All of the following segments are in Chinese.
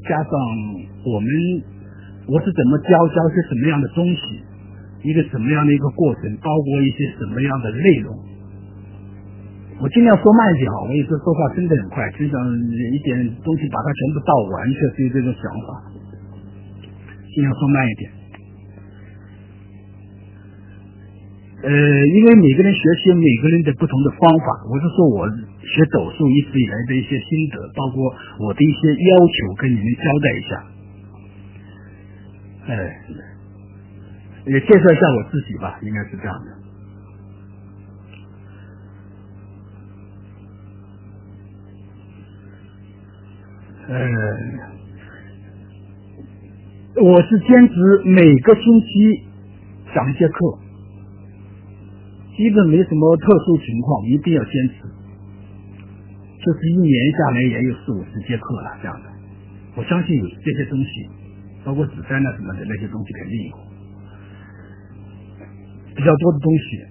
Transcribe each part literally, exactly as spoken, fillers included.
加上我们我是怎么教教些什么样的东西，一个什么样的一个过程，包括一些什么样的内容。我尽量说慢一点好，我有时候说话真的很快，就想一点东西把它全部道完，确实有这种想法，尽量说慢一点。呃，因为每个人学习有每个人的不同的方法，我是说我学斗数一直以来的一些心得，包括我的一些要求，跟你们交代一下。哎，也介绍一下我自己吧，应该是这样的。呃，我是坚持每个星期讲一节课，基本没什么特殊情况，一定要坚持。就是一年下来也有四五十节课了，这样的。我相信有这些东西，包括子弹啊什么的那些东西肯定有，比较多的东西。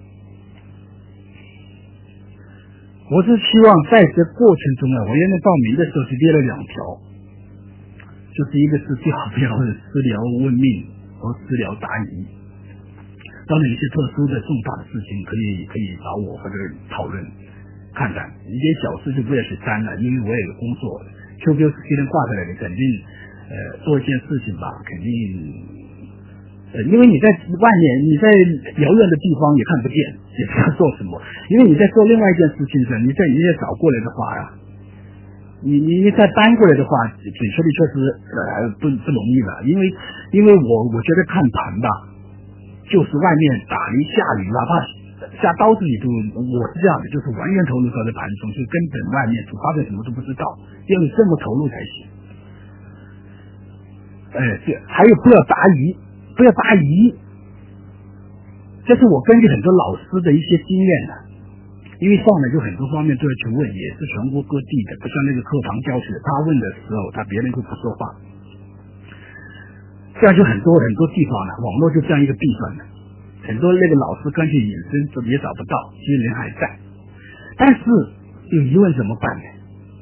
我是希望在这过程中啊，我原来报名的时候是列了两条，就是一个是最好不要私聊问命和私聊答疑，当然有些特殊的重大的事情可以可以找我或者讨论看看，一些小事就不要去删了，因为我也有工作 Q Q 是别人挂下来的，肯定呃做一件事情吧，肯定呃因为你在外面你在遥远的地方也看不见，也不知道做什么，因为你在做另外一件事情时，你在你也找过来的话呀、啊，你你你再搬过来的话，准确率确实呃不不容易了，因为因为我我觉得看盘吧，就是外面打雷下雨，哪怕下刀子你都，我是这样的，就是完全投入到这盘中，就根本外面主发生什么都不知道，要你这么投入才行。哎，对，还有不要答疑，不要答疑，这是我根据很多老师的一些经验的。因为上来就很多方面都要去问，也是全国各地的，不像那个课堂教学，他问的时候，他别人就不说话，这样就很多很多地方呢，网络就这样一个弊端的，很多那个老师干脆隐身也找不到，其实人还在，但是有疑问怎么办呢？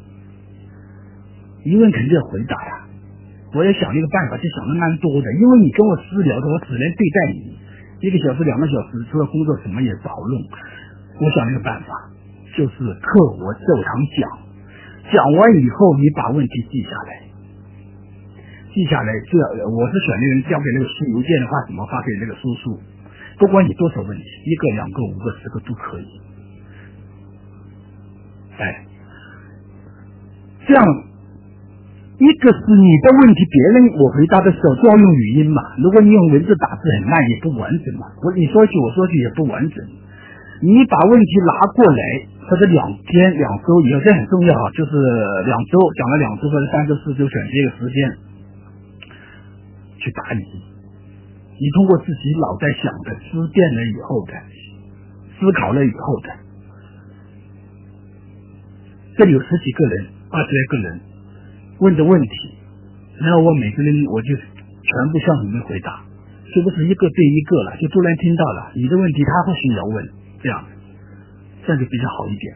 疑问肯定要回答呀。我也想一个办法，就想的蛮多的，因为你跟我私聊的，我只能对待你一个小时、两个小时，除了工作什么也讨论。我想一个办法，就是课我授堂讲，讲完以后你把问题记下来，记下来，这我是选那个人交给那个书邮件的话，怎么发给那个叔叔？不管你多少问题，一个、两个、五个、十个都可以。哎，这样，一个是你的问题，别人我回答的时候就要用语音嘛。如果你用文字打字很慢，也不完整嘛。我你说一句，我说一句也不完整。你把问题拿过来，或者两天、两周以后，这很重要啊，就是两周讲了两周或者三周、四周，选这个时间去答疑。你通过自己脑袋想的、思辨了以后的、思考了以后的，这里有十几个人、二十来个人问的问题，然后我每个人我就全部向你们回答，是不是一个对一个了，就都能听到了。你的问题他或许要问，这样这样就比较好一点，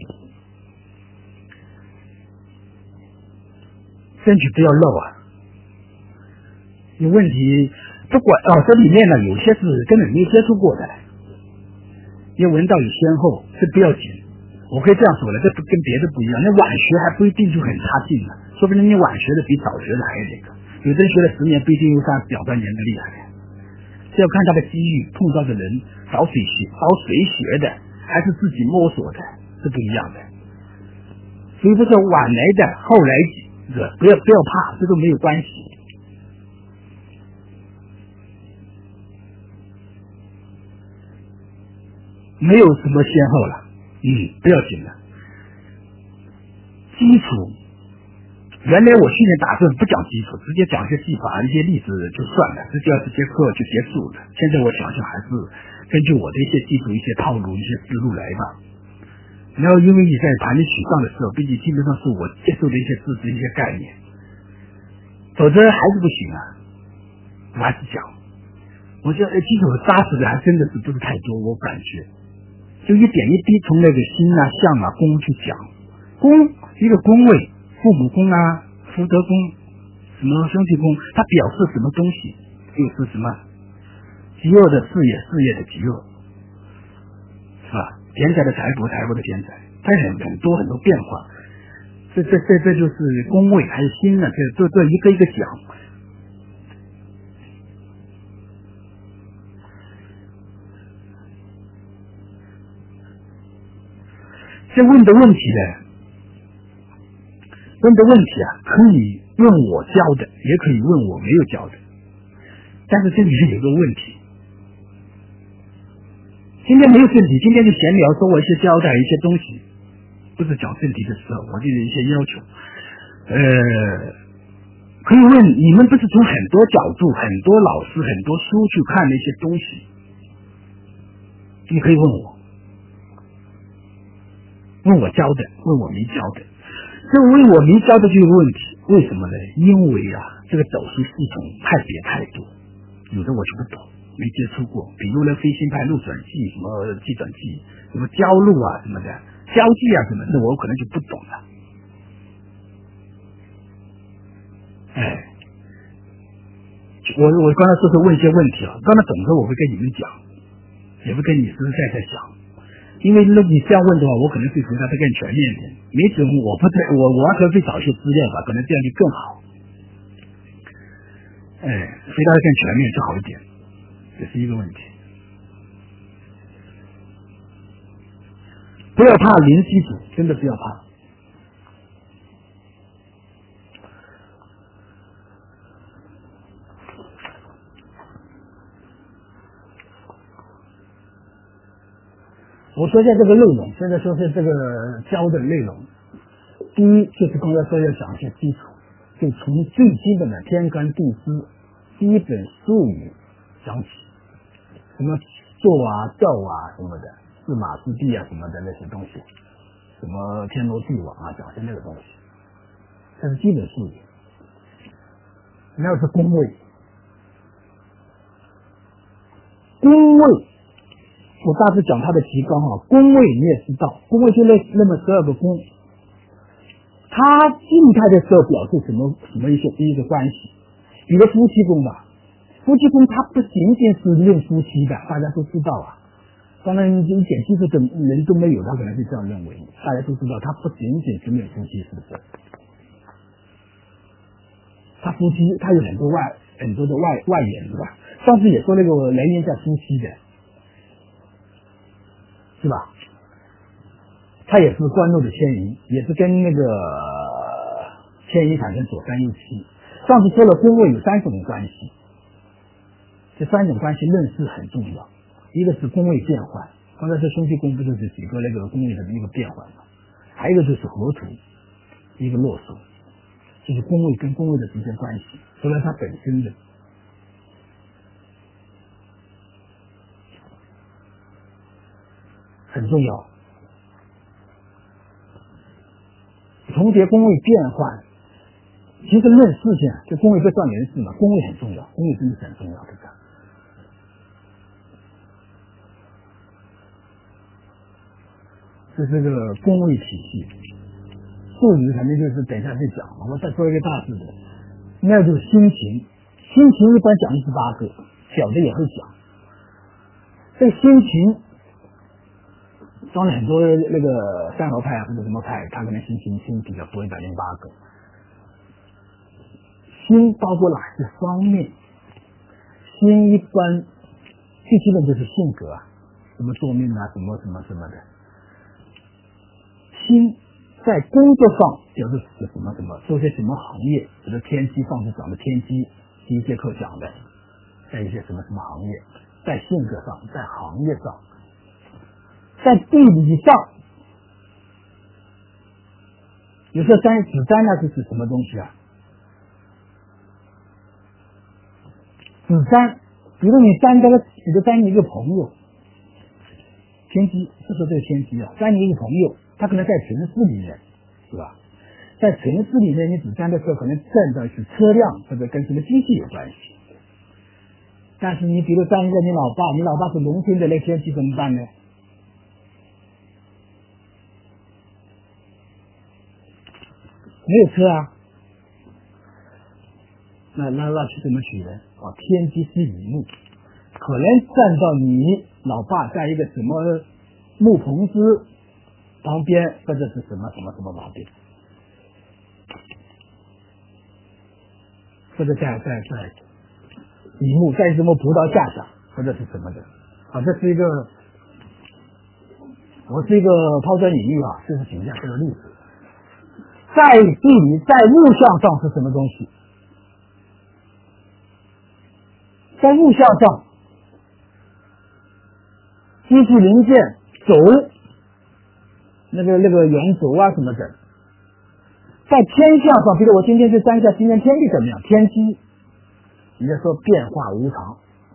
争取不要漏啊。有问题不管哦，这里面呢有些是根本没接触过的，因为文道有先后，这不要紧。我可以这样说了，这跟别的不一样，那晚学还不一定就很差劲了，说不定你晚学的比早学的还那个，有的人学了十年不一定有他表半年的厉害，这要看他的机遇，碰到的人找谁学，找谁学的，还是自己摸索的，是不一样的。所以不是晚来的，后来者不要不要怕，这都没有关系。没有什么先后了，嗯，不要紧了。基础，原来我训练打算不讲基础，直接讲一些技法、一些例子就算了，这第二节课就结束了。现在我想想还是根据我的一些基础、一些套路、一些思路来吧。然后因为你在盘里取上的时候，毕竟基本上是我接受的一些知识、一些概念，否则还是不行啊。我还是讲，我觉得基础扎实的还真的是不是太多，我感觉。就一点一滴从那个心啊、相啊、宫去讲，宫一个宫位，父母宫啊、福德宫， 什么兄弟宫，它表示什么东西，就是什么饥饿的事业，事业的饥饿，是吧？田财的财帛，财帛的田财，它很很多很多变化。这这这这就是宫位还有星呢，这这这一个一个讲。这问的问题呢，问的问题啊，可以问我教的，也可以问我没有教的。但是这里面有个问题，今天没有正题，今天就闲聊，说我一些交代一些东西，不是讲正题的时候，我就有一些要求。呃，可以问你们，不是从很多角度、很多老师、很多书去看那些东西，你可以问我。问我教的，问我没教的，这问我没教的就有问题，为什么呢？因为啊，这个走势系统派别太多，有的我就不懂，没接触过，比如呢飞行派路转计，什么计转计，什么交路啊什么的，交际啊什么的，我可能就不懂了。哎，我我刚才就是问一些问题啊，刚才总之我会跟你们讲，也会跟你实实在在讲。因为如果你这样问的话，我可能会回答的更全面一点。没准我不对，我我可能会找一些资料吧，可能这样就更好。哎，回答的更全面就好一点，这是一个问题。不要怕零基础，真的不要怕。我说一下这个内容，现在说是这个教的内容。第一就是刚才说要讲一些基础，就从最基本的天干地支、基本术语讲起，什么坐啊、调啊什么的，四马四地啊什么的那些东西，什么天罗地网啊，讲些那个东西，这是基本术语。那是宫位，宫位。我大致讲它的提纲啊，宫位你也知道，宫位就那那么十二个宫，它静态的时候表示什么什么一些一个关系，比如夫妻宫吧，夫妻宫它不仅仅是论夫妻的，大家都知道啊，当然一点技术的人都没有，他可能是这样认为，大家都知道它不仅仅是论夫妻，是不是？他夫妻他有很多外很多的外外延是吧？上次也说那个来源叫夫妻的。是吧？它也是官禄的迁移，也是跟那个迁移产生左三右七。上次说了宫位有三种关系，这三种关系论事很重要。一个是宫位变换，刚才说兄弟宫不就是几个那个宫位的一个变换吗？还有一个就是合土，一个落手，就是宫位跟宫位的之间关系，除了它本身的。很重要，重叠宫位变换，其实论事情，这宫位不算人事嘛，宫位很重要，宫位真的是很重要，对吧？这是个宫位体系，术语肯定就是等一下再讲，我再说一个大致的，那就是心情，心情一般讲一十八个，小的也会讲，这个心情。当然很多那个三合派啊或者什么派，他可能心情心比较多，一百零八个。心包括哪些方面？心一般最基本就是性格啊，什么做命啊，什么什么什么的。心在工作上就是指什么什么，做些什么行业，比如天机，上次讲的天机，第一节课讲的，在一些什么什么行业，在性格上，在行业上。在地理上，有时候占子占那是指什么东西啊？子占，比如你占这个，比如占你一个朋友，天机，是说这个天机啊，占你一个朋友，他可能在城市里面，是吧？在城市里面，你子占的时候，可能占的是车辆或者跟什么机器有关系。但是你比如占一个你老爸，你老爸是农村的，那天气怎么办呢？没有车啊， 那那那是怎么取人？啊，天机是乙木，可能站到你老爸在一个什么木棚子旁边，或者是什么什么什么旁边，或者在在在乙木在什么葡萄架上，或者是什么的啊，这是一个，我是一个抛砖引玉啊，这是评价这个例子。在地理在物象上是什么东西？在物象上，机器零件轴，那个那个圆轴啊什么的。在天象上，比如我今天去算一下今天天气怎么样，天机，人家说变化无常。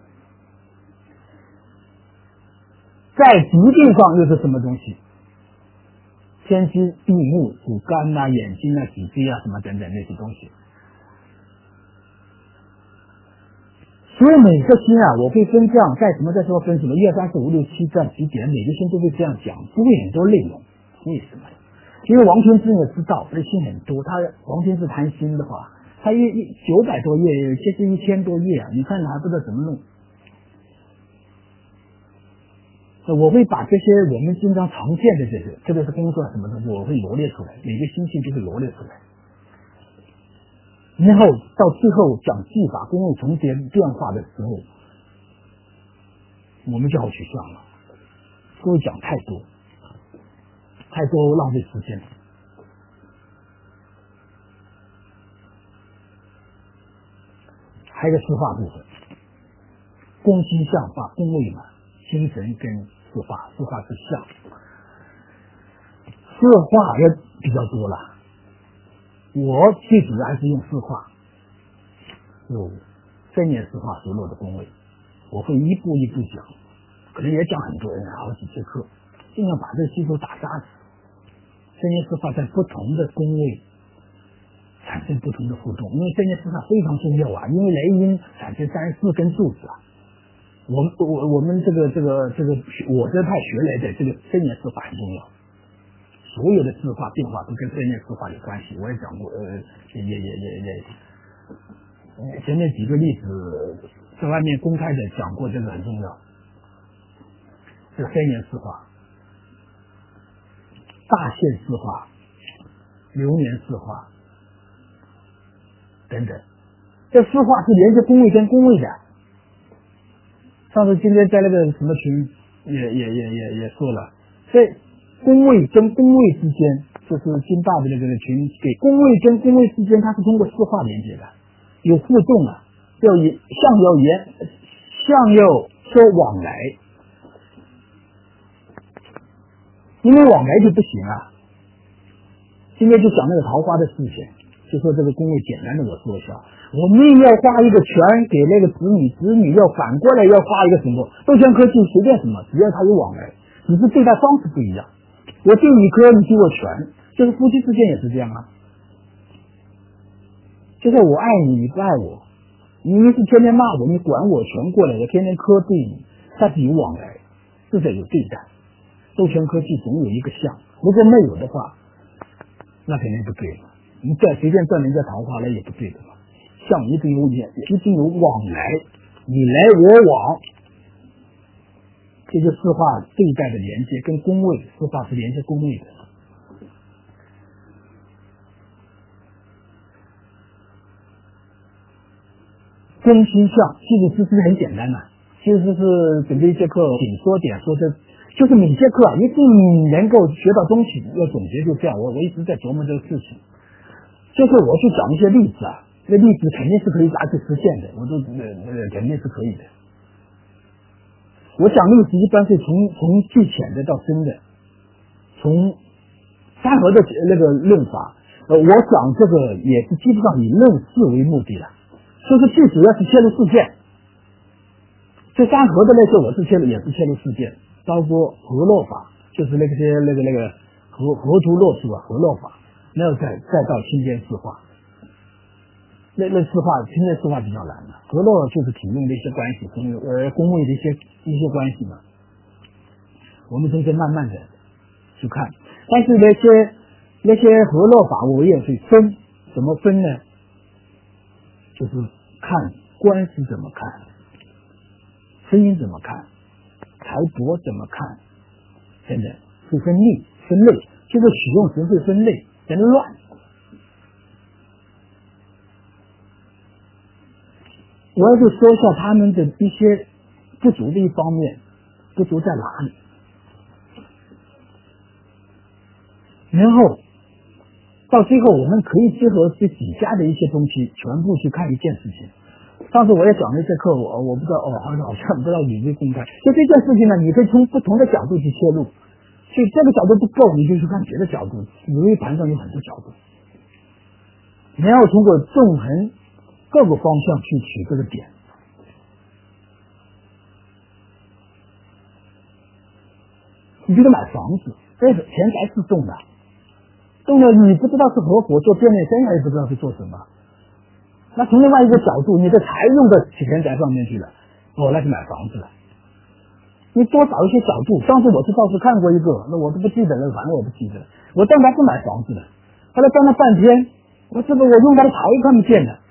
在疾病上又是什么东西？天机地木主肝啊、眼睛啊、脊椎啊什么等等那些东西。所以每个星啊，我会分这样，在什么在说分什么，一二三四五六七这样几点，每个星都会这样讲，不会很多内容。为什么？因为王天志也知道，这星很多，他王天志谈星的话，他一一九百多页，接近一千多页啊，你看还不知道怎么弄。我会把这些我们经常常见的这些，特别是工作什么东西，我会罗列出来，每个星系都会罗列出来。然后到最后讲技法、工位重叠变化的时候，我们就好取向了。各位讲太多，太多浪费时间。还有一个四化部分，宫心象化、宫位嘛，精神跟四化，四化是象，四化也比较多了。我最主要还是用四化，有三年四化所落的宫位，我会一步一步讲，可能也讲很多人好几节课，尽量把这个基础打扎实。三年四化在不同的宫位产生不同的互动，因为三年四化非常重要啊，因为雷音产生三十四根柱子啊。我们我我们这个这个这个我这派学来的这个三年四化很重要。所有的四化变化都跟三年四化有关系，我也讲过，呃，也也也也也，前面几个例子在外面公开的讲过，这个很重要。这三年四化、大限四化、流年四化等等，这四化是连接宫位跟宫位的。上次今天在那个什么群也也也也也说了，这宫位跟宫位之间，就是金大的那个群给宫位跟宫位之间，它是通过四化连接的，有互动啊，要以相要言，相要说往来，因为往来就不行啊。今天就讲那个桃花的事情，就说这个宫位简单的我说一下，我们要画一个圈给那个子女，子女要反过来要画一个什么，斗圈科技随便什么，只要它有往来，只是对待方式不一样。我对你科，你对我权，就是夫妻之间也是这样啊。就是我爱你，你不爱我，你是天天骂我，你管我权过来，我天天科对你，它是有往来，是在有对待。斗权科技总有一个相，如果没有的话，那肯定不对了。你再随便赚人家桃花来也不对的嘛。相一定有眼，一定有往来，你来我往。这就四化对待的连接，跟宫位，四化是连接宫位的。宫心象，其实是很简单的，其实是准备一节课紧说点说，这就是每节课啊一定能够学到东西。要总结就这样，我我一直在琢磨这个事情。就是我去讲一些例子啊，那例子肯定是可以拿去实现的，我都呃呃肯定是可以的。我讲例子一般是从从最浅的到深的，从三合的那个论法，呃，我讲这个也是基本上以论事为目的的，就是最主要是切入事件。这三合的那些我是切入也是切入事件，包括合络法，就是那个些那个那个合合图络数啊，合络法，然后再再到清间四化。那那四化，清间四化比较难的，合络就是体用的一些关系，跟呃宫位的一些一些关系嘛。我们中间慢慢的去看，但是那些那些合络法我也会分，怎么分呢？ 就是看官司怎么看，婚姻怎么看，财帛怎么看，等等，会分类分类，就是使用时会分类，人乱。我要是说一下他们的一些不足的一方面，不足在哪里？然后到最后，我们可以结合这几家的一些东西，全部去看一件事情。上次我也讲了一些课，我我不知道哦，好像好像不知道履历公开。就这件事情呢，你可以从不同的角度去切入。所以这个角度不够，你就去看别的角度。紫微盘上有很多角度，你要通过纵横各个方向去取这个点。你比如买房子，这是钱财是动的，动了你不知道是合伙做店面生意，也不知道是做什么。那从另外一个角度，你的财用到钱财上面去了，哦，那是买房子了。你多找一些角度。上次我是倒是看过一个，那我都不记得了，反正我不记得了。我当他是买房子的，后来当了半天，我这个我用他的财看不见的，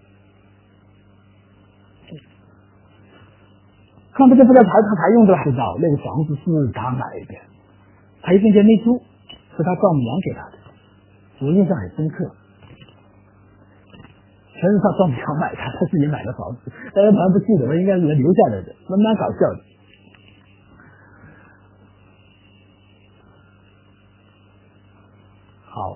看不见不知道财他财用的还不知道，那个房子是他买的，他一分钱没出，是他丈母娘给他的，我印象很深刻。全是他丈母娘买的，他自己买的房子，大家好像不记得了，应该是留下来的，蛮蛮搞笑的。好，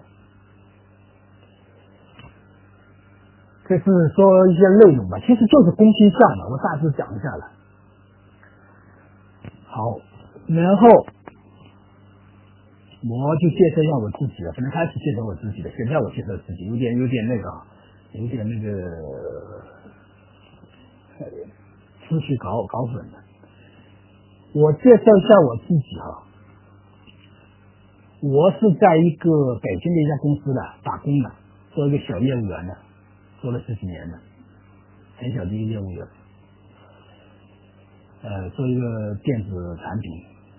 这是说一些内容吧，其实就是攻心相嘛，我大致讲一下了。好，然后我就介绍一下我自己了，本来开始介绍我自己的，现在我介绍自己，有点有点那个，有点那个思绪搞搞混了。我介绍一下我自己哈。我是在一个北京的一家公司的打工的，做一个小业务员的，做了十几年的，很小的一个业务员，呃，做一个电子产品。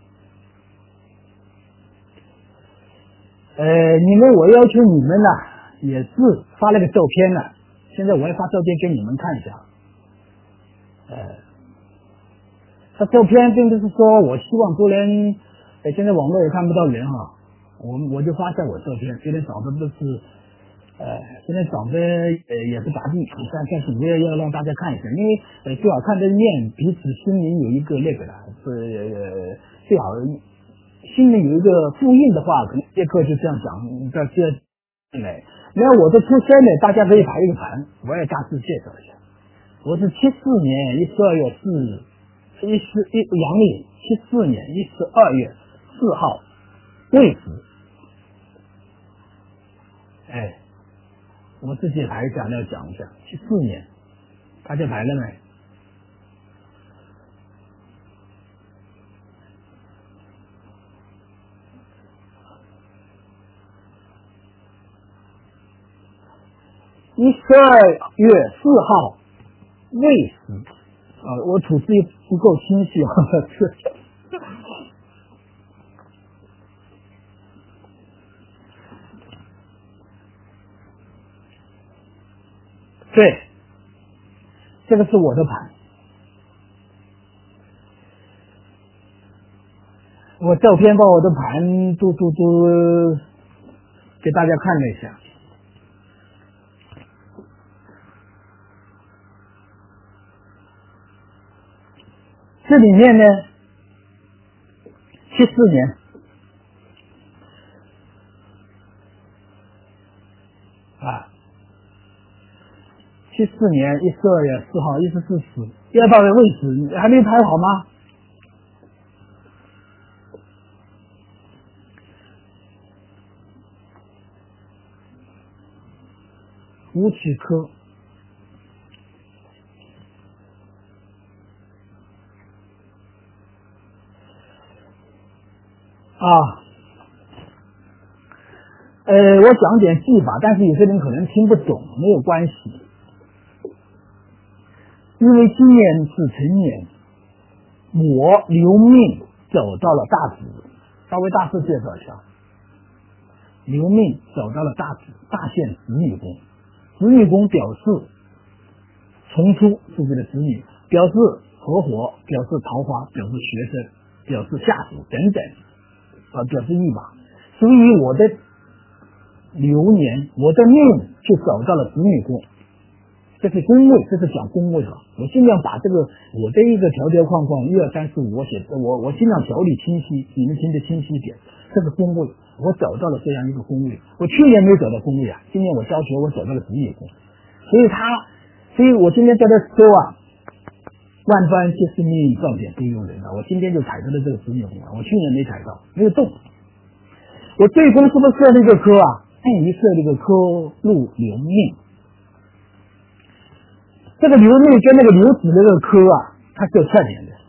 呃，因为我要求你们呢，也是发了个照片呢，现在我要发照片给你们看一下。呃，这照片并不是说我希望多人，呃，现在网络也看不到人哈。我我就发下我照片，虽然长得不是，呃，虽然长得呃也不咋地，但但是我也要让大家看一下，因为呃最好看的面彼此心里有一个那个的，是呃最好心里有一个复印的话，可能这课就这样讲，这这来。然后我的出生呢，大家可以排一个盘，我也大致介绍一下。我是七四年一十二月四，一十一阳历七四年一十二月四号未子。哎，我自己排一下，要讲一下。七四年，大家排了没？一十二月四号未死啊，我吐字不够清晰啊。对，这个是我的盘，我照片把我的盘嘟嘟嘟给大家看了一下。这里面呢，七四年啊。七四年一十二月四号，一十四死，要到的位置还没排好吗？武曲科啊，呃，我讲点技法，但是有些人可能听不懂，没有关系。因为今年是辰年，我留命走到了大子，稍微大致介绍一下。留命走到了大子，大限子女宫，子女宫表示重出自己的子女，表示合伙，表示桃花，表示学生，表示下属等等，啊，表示一马。所以我的流年，我的命就走到了子女宫，这是宫位，这是讲宫位了。我尽量把这个我的一个条条框框一二三四五，我写我我尽量条理清晰，你们听得清晰一点。这个宫位，我走到了这样一个宫位。我去年没走到宫位啊，今年我教学我走到了子女宫，所以他，所以我今天在这说啊，万般皆是命，到点不由人啊。我今天就踩到了这个子女宫啊，我去年没踩到，没有动。我对宫是不是设了一个科啊？哎，一设了一个科禄流命。这个流命跟那个流子那个科啊，它是有特点的。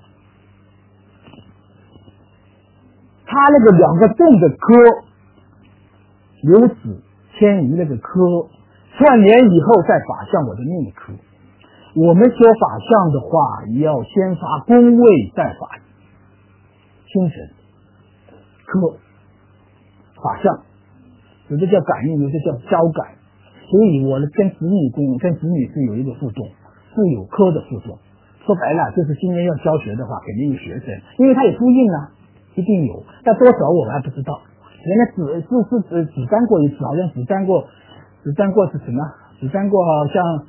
它那个两个动的科，流子迁移那个科，串联以后再法相我的命科。我们说法相的话，要先发宫位，再法精神科法相，有的叫感应，有的叫交感。所以我的跟子女宫跟子女是有一个互动，是有科的互动。说白了，就是今年要教学的话，肯定有学生，因为他有呼应啊，一定有，但多少我们还不知道。原来只是是只只沾过一次，好像只沾过只沾过是什么？只沾过好像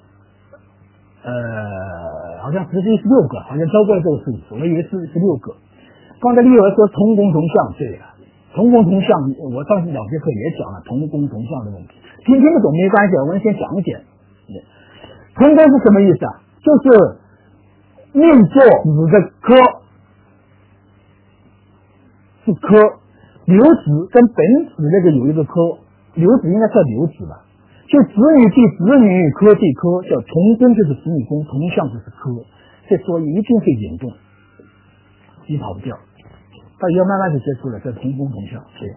呃好像实际是六个，好像教过这个数字，我以为是是六个。刚才立儿说同工同相，对了，同工同相，我上次两节课也讲了同工同相的问题，听听不懂没关系，我们先讲一点。同工是什么意思啊？就是命座子的科是科，流子跟本子那个有一个科，流子应该叫流子吧，就子女地子女科地科，叫同宫就是子女宫，同相就是科，这所以一定会引动，你跑不掉，到以后慢慢就接触了，这同宫同相，对。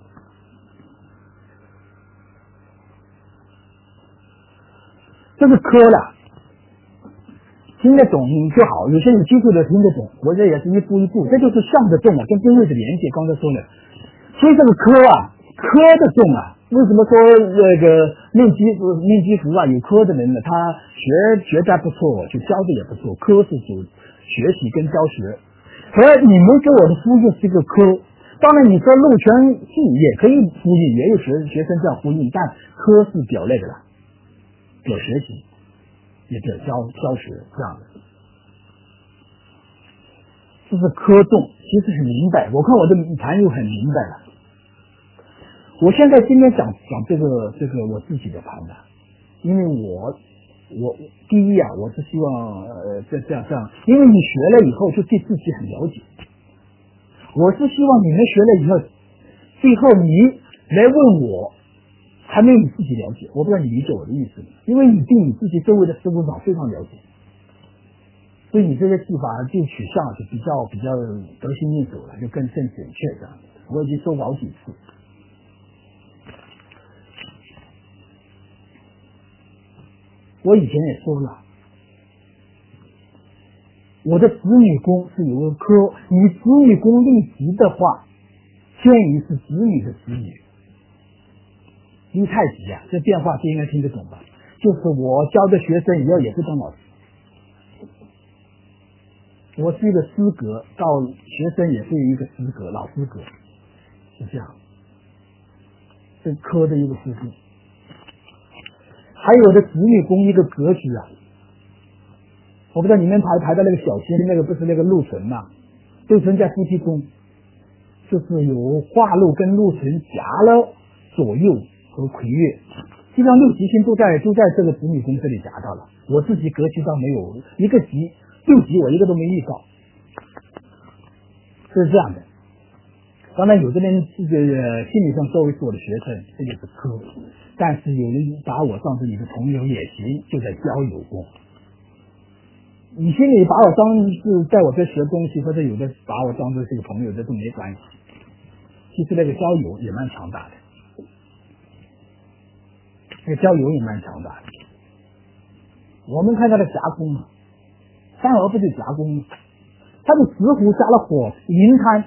这是科了，听得懂你就好，有些有基础的听得懂，我这也是一步一步，这就是相的动啊，跟宫位的连接。刚才说了，所以这个科啊，科的动啊，为什么说那个命基命基福啊，有科的人呢，他学学的不错，就教的也不错，科是主学习跟教学。而你们给我的呼应是一个科，当然你说禄全系也可以呼应，也有学学生这样呼应，但科是表那个了，表学习。也叫教教学这样的，这是科动，其实很明白。我看我的盘又很明白了。我现在今天讲讲这个这个我自己的盘的，因为我我第一啊，我是希望呃这这样这样，因为你学了以后就对自己很了解。我是希望你们学了以后，最后你来问我。还没有你自己了解，我不知道你理解我的意思，因为你对你自己周围的事物上非常了解，所以你这些技法就取向就比较比较得心应手了，就更更准确这样。我已经说过好几次，我以前也说了，我的子女宫是有个科，你子女宫立吉的话，迁移是子女的子女。立太极啊，这变化就应该听得懂吧？就是我教的学生以后也是当老师，我是一个师格，到学生也是一个师格，老师格，是这样。这科的一个师格，还有我的子女宫一个格局啊，我不知道你们排排到那个小心那个不是那个禄存嘛？禄存在夫妻宫，就是有化禄跟禄存夹了左右。和魁月，基本上六吉星都在都在这个子女宫这里夹到了。我自己格局倒没有一个吉，六吉我一个都没遇到，是这样的。当然，有的人这个心理上作为是我的学生，这就是科，但是有人把我当成你的朋友也行，就在交友宫。你心里把我当是在我这学东西，或者有的把我当成这个朋友，这都没关系。其实那个交友也蛮强大的。这个交友也蛮强大的。我们看他的夹攻嘛，三合不就夹攻吗？他的石虎加了火，银贪，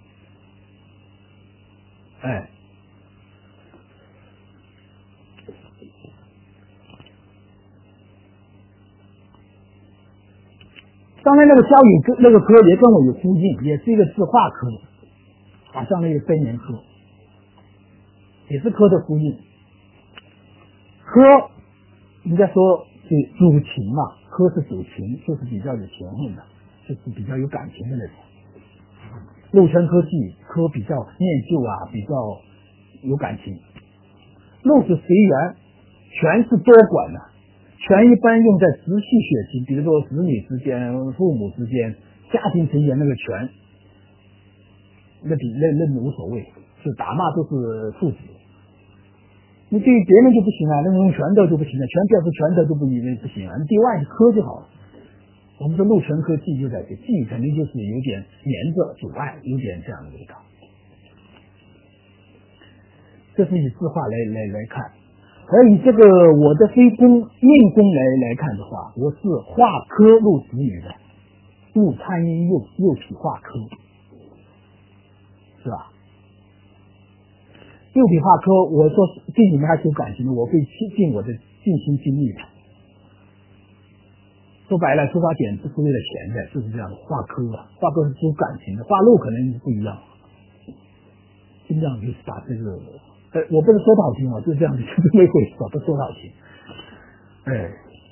哎， 当然那个交椅跟那个科也跟我有呼应，也是一个字画科，好像那个森林科，也是科的呼应。科应该说是主情嘛，科是主情，就是比较有情分的，就是比较有感情的那种。陆程科技科比较念旧啊，比较有感情。陆是随缘，权是多管的，权一般用在直系血亲，比如说子女之间、父母之间、家庭成员那个权，那比那那无所谓，就打骂都是父子。你对于别人就不行啊，那种拳头就不行了，全表示拳头都不以为不行啊，你对外科就好了。我们说陆程科技就在这，技肯定就是有点黏着阻碍，有点这样的味道。这是以字画来来来看，而以这个我的非宫命宫来来看的话，我是画科入子女的，入参阴右右体画科，是吧？右体画科，我说对你们还是有感情的，我会尽我的尽心尽力的。说白了，出发点不是为了钱的，就是这样的。画科啊，画科是出感情的，画路可能是不一样。尽量就是把这个，呃，我不是说的好听啊，就是这样子，就是没回事，不说的好听。哎，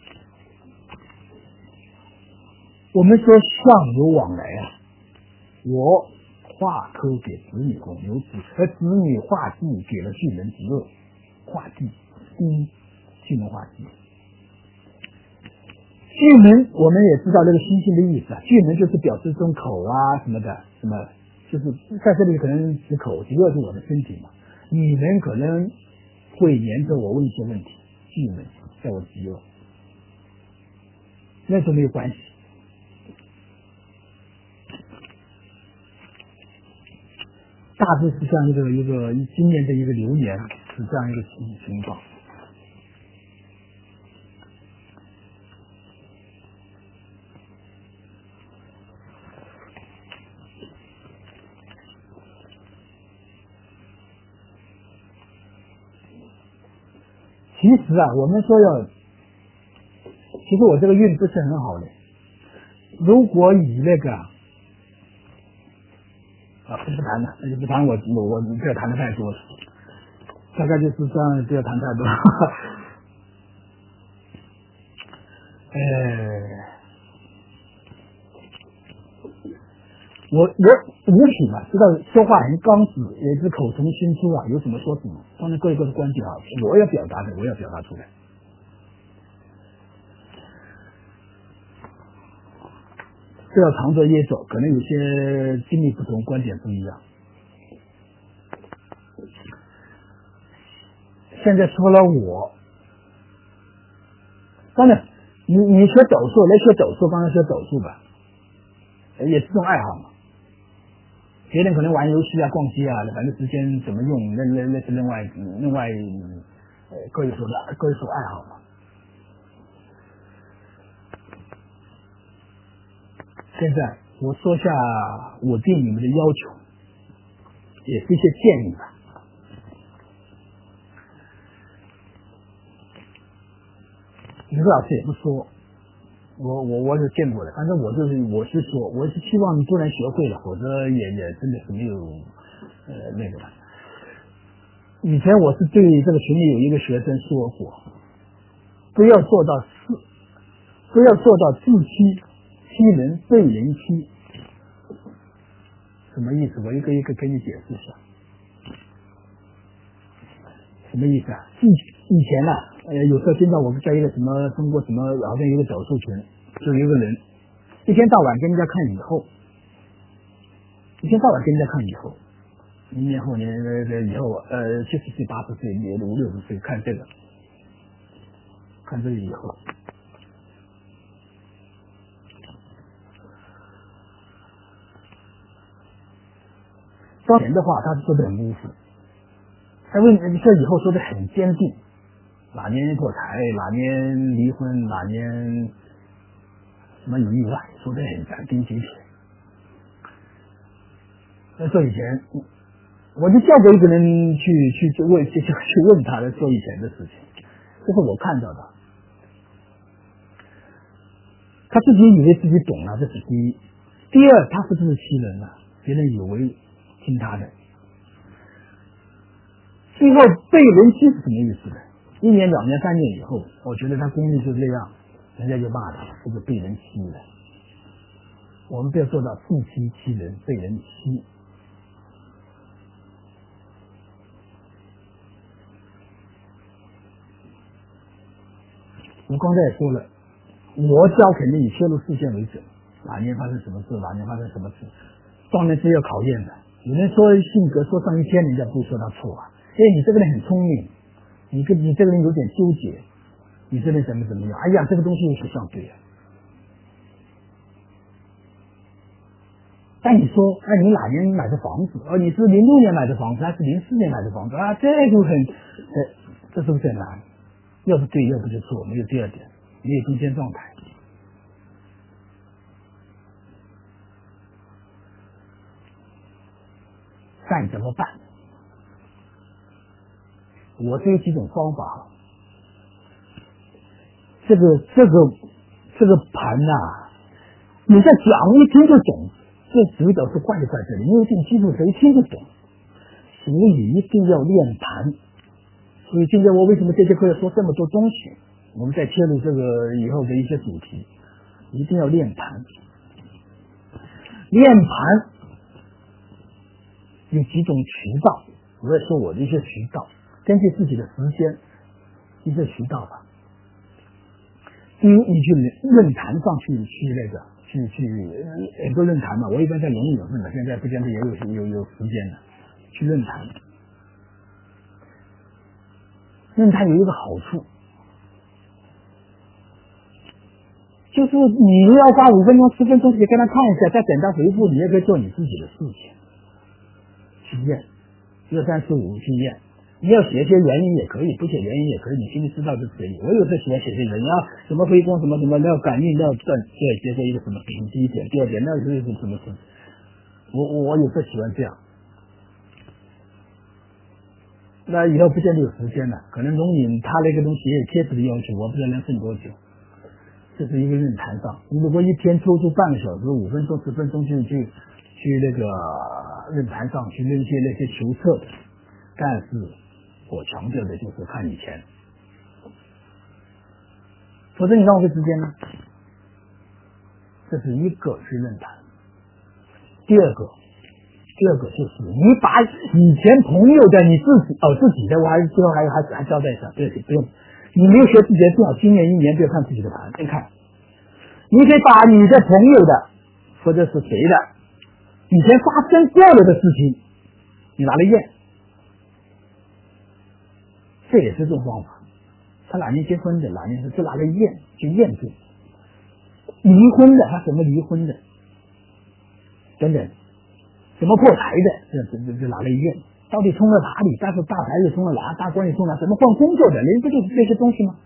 我们说相有往来啊，我画科给子女宫有子，而子女画技给了巨门极恶，画技，嗯，巨门画技。巨门我们也知道这个星星的意思啊，巨门就是表示这种口啊什么的，什么就是在这里可能指口，极恶是我的身体嘛。你们可能会沿着我问一些问题，巨门在我的极恶，那都没有关系。大致是这样一个一个今年的一个流年是这样一个情情况。其实啊，我们说要，其实我这个运不是很好的。如果以那个啊，不谈了，那就不谈我我我这谈的太多了，大概就是这样，不要谈太多。呃，我我五品嘛，知道说话很刚直，也是口从心出啊，有什么说什么，当然各有各的观点啊，我要表达的，我要表达出来。这要长则噎走，可能有些经历不同，观点不一样。现在说了我，当然，你你学斗数，来学斗数，刚才学斗数吧，也是种爱好嘛。别人可能玩游戏啊、逛街啊，反正时间怎么用，那那那是另外另外呃各有所的各有所爱好嘛。现在我说下我对你们的要求，也是一些建议吧。李老师也不说，我我我是见过的，反正我就是我是说，我是希望你都能学会了，否则也也真的是没有呃那个了。以前我是对这个群里有一个学生说过，不要做到自，不要做到自欺欺人被人欺，什么意思？我一个一个跟你解释一下。什么意思啊？以以前呢、啊，呃，有时候听到我们在一个什么中国什么，好像有个斗数群，就有一个人一天到晚跟人家看以后，一天到晚跟人家看以后，明年后年呃以后呃七十岁八十岁也五六十岁看这个，看这个以后。当前的话，他说的很迂腐。他问你说以后说的很坚定，哪年破财，哪年离婚，哪年什么有意外，说的很斩钉截铁。那说以前，我就叫过一个人去去去问去去问他来说以前的事情，这是我看到的。 他自己以为自己懂了，这是第一。第二，他是不是欺人了？别人以为听他的。最后被人欺是什么意思呢？一年、两年、三年以后，我觉得他功力就这样，人家就骂他这个被人欺了。我们不要做到自欺欺人，被人欺。我刚才也说了，我教肯定以切入事件为准，哪年发生什么事，哪年发生什么事，当然是要考验的。有人说性格说上一天，人家不会说他错啊。哎，你这个人很聪明，你跟你这个人有点纠结，你这个人怎么怎么样？哎呀，这个东西是相对的。但你说，哎，你哪年买的房子？哦，你是零六年买的房子，还是零四年买的房子啊？这就很，呃，这是不是很难？要不对，要不就错，没有第二点，没有中间状态。该怎么办？我这有几种方法。这个这个这个盘呐、啊，你在讲一听就懂，这指导是怪就怪这里，你有点基础，谁听就懂。所以一定要练盘。所以今天我为什么这节课要说这么多东西？我们在切入这个以后的一些主题，一定要练盘。练盘有几种渠道，我也说我的一些渠道，根据自己的时间一些渠道吧。第一，你去论坛上去去那个去去很多论坛嘛，我一般在龙语有论坛，现在不见得也有有有时间了，去论坛。论坛有一个好处，就是你要花五分钟、十分钟去跟他看一下，再等他回复，你也可以做你自己的事情。去验，一二三四五去验。你要写一些原因也可以，不写原因也可以，你心里知道就可以。我有时候喜欢写些原因啊，什么回光什么什么，要感应要断，对，结果一个什么评第一点，第二点那是什么什么，我我我有时候喜欢这样。那以后不见得有时间了，可能龙影他那个东西也有贴纸的要求，我不知道能剩多久。这是一个论坛上，你如果一天抽出半个小时、五分钟、十分钟去去去那个论坛上去论一些那些求测的，但是我强调的就是看以前，否则你浪费时间呢。这是一个是论坛，第二个。第二个就是你把以前朋友的、你自己哦自己的，我还最后还还还交代一下，对对，不用，你没有学自己的，最好今年一年不要看自己的盘，先看。你可以把你的朋友的或者是谁的以前发生过了的事情，你拿来验，这也是这种方法。他哪年结婚的，哪年是就拿来验，去验证。离婚的，他怎么离婚的，等等。怎么破财的，这这这这拿来验，到底冲了哪里？但是大财又冲了哪？大官又冲了？怎么换工作的？人不就是这些东西吗？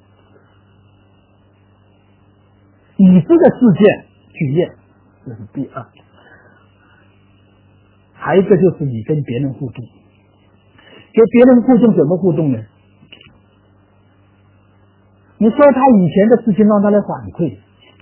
以这个事件去验，这是第二。还有一个就是你跟别人互动，跟别人互动怎么互动呢？你说他以前的事情让他来反馈。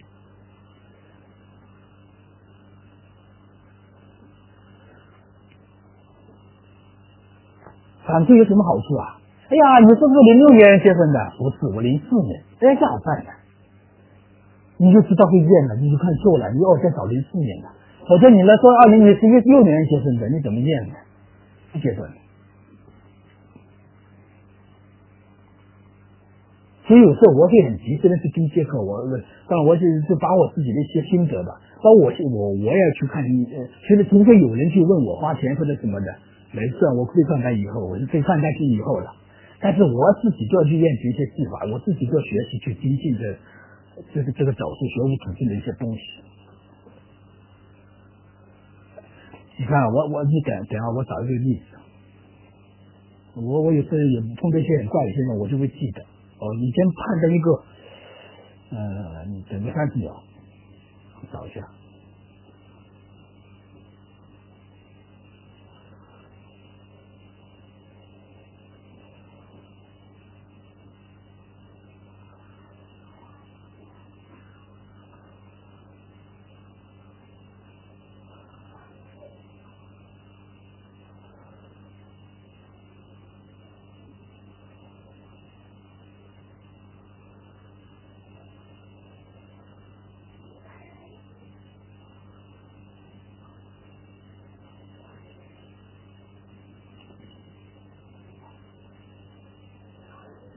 反馈有什么好处啊？哎呀，你是不是零六年结婚的？不是，我零四年。哎，这好办的，你就知道会验了，你就看错了，你要再找零四年的。否则你来说二零年是六年结婚的，你怎么验呢？不结婚。所以有时候我会很急，虽然是第一节课，我当然我就就把我自己的一些心得吧，包括我我我要去看，呃，其实除非有人去问我花钱或者什么的。没事，我可以看他以后，我是可以看他是以后了。但是我自己就要去验证一些技法，我自己就要学习去精进这这个这个找出学无止境的一些东西。你看，我我你等等下我找一个例子，我我有时候也碰到一些很怪的现象，我就会记得。哦，以前判的一个，呃，你等个三十秒，我找一下。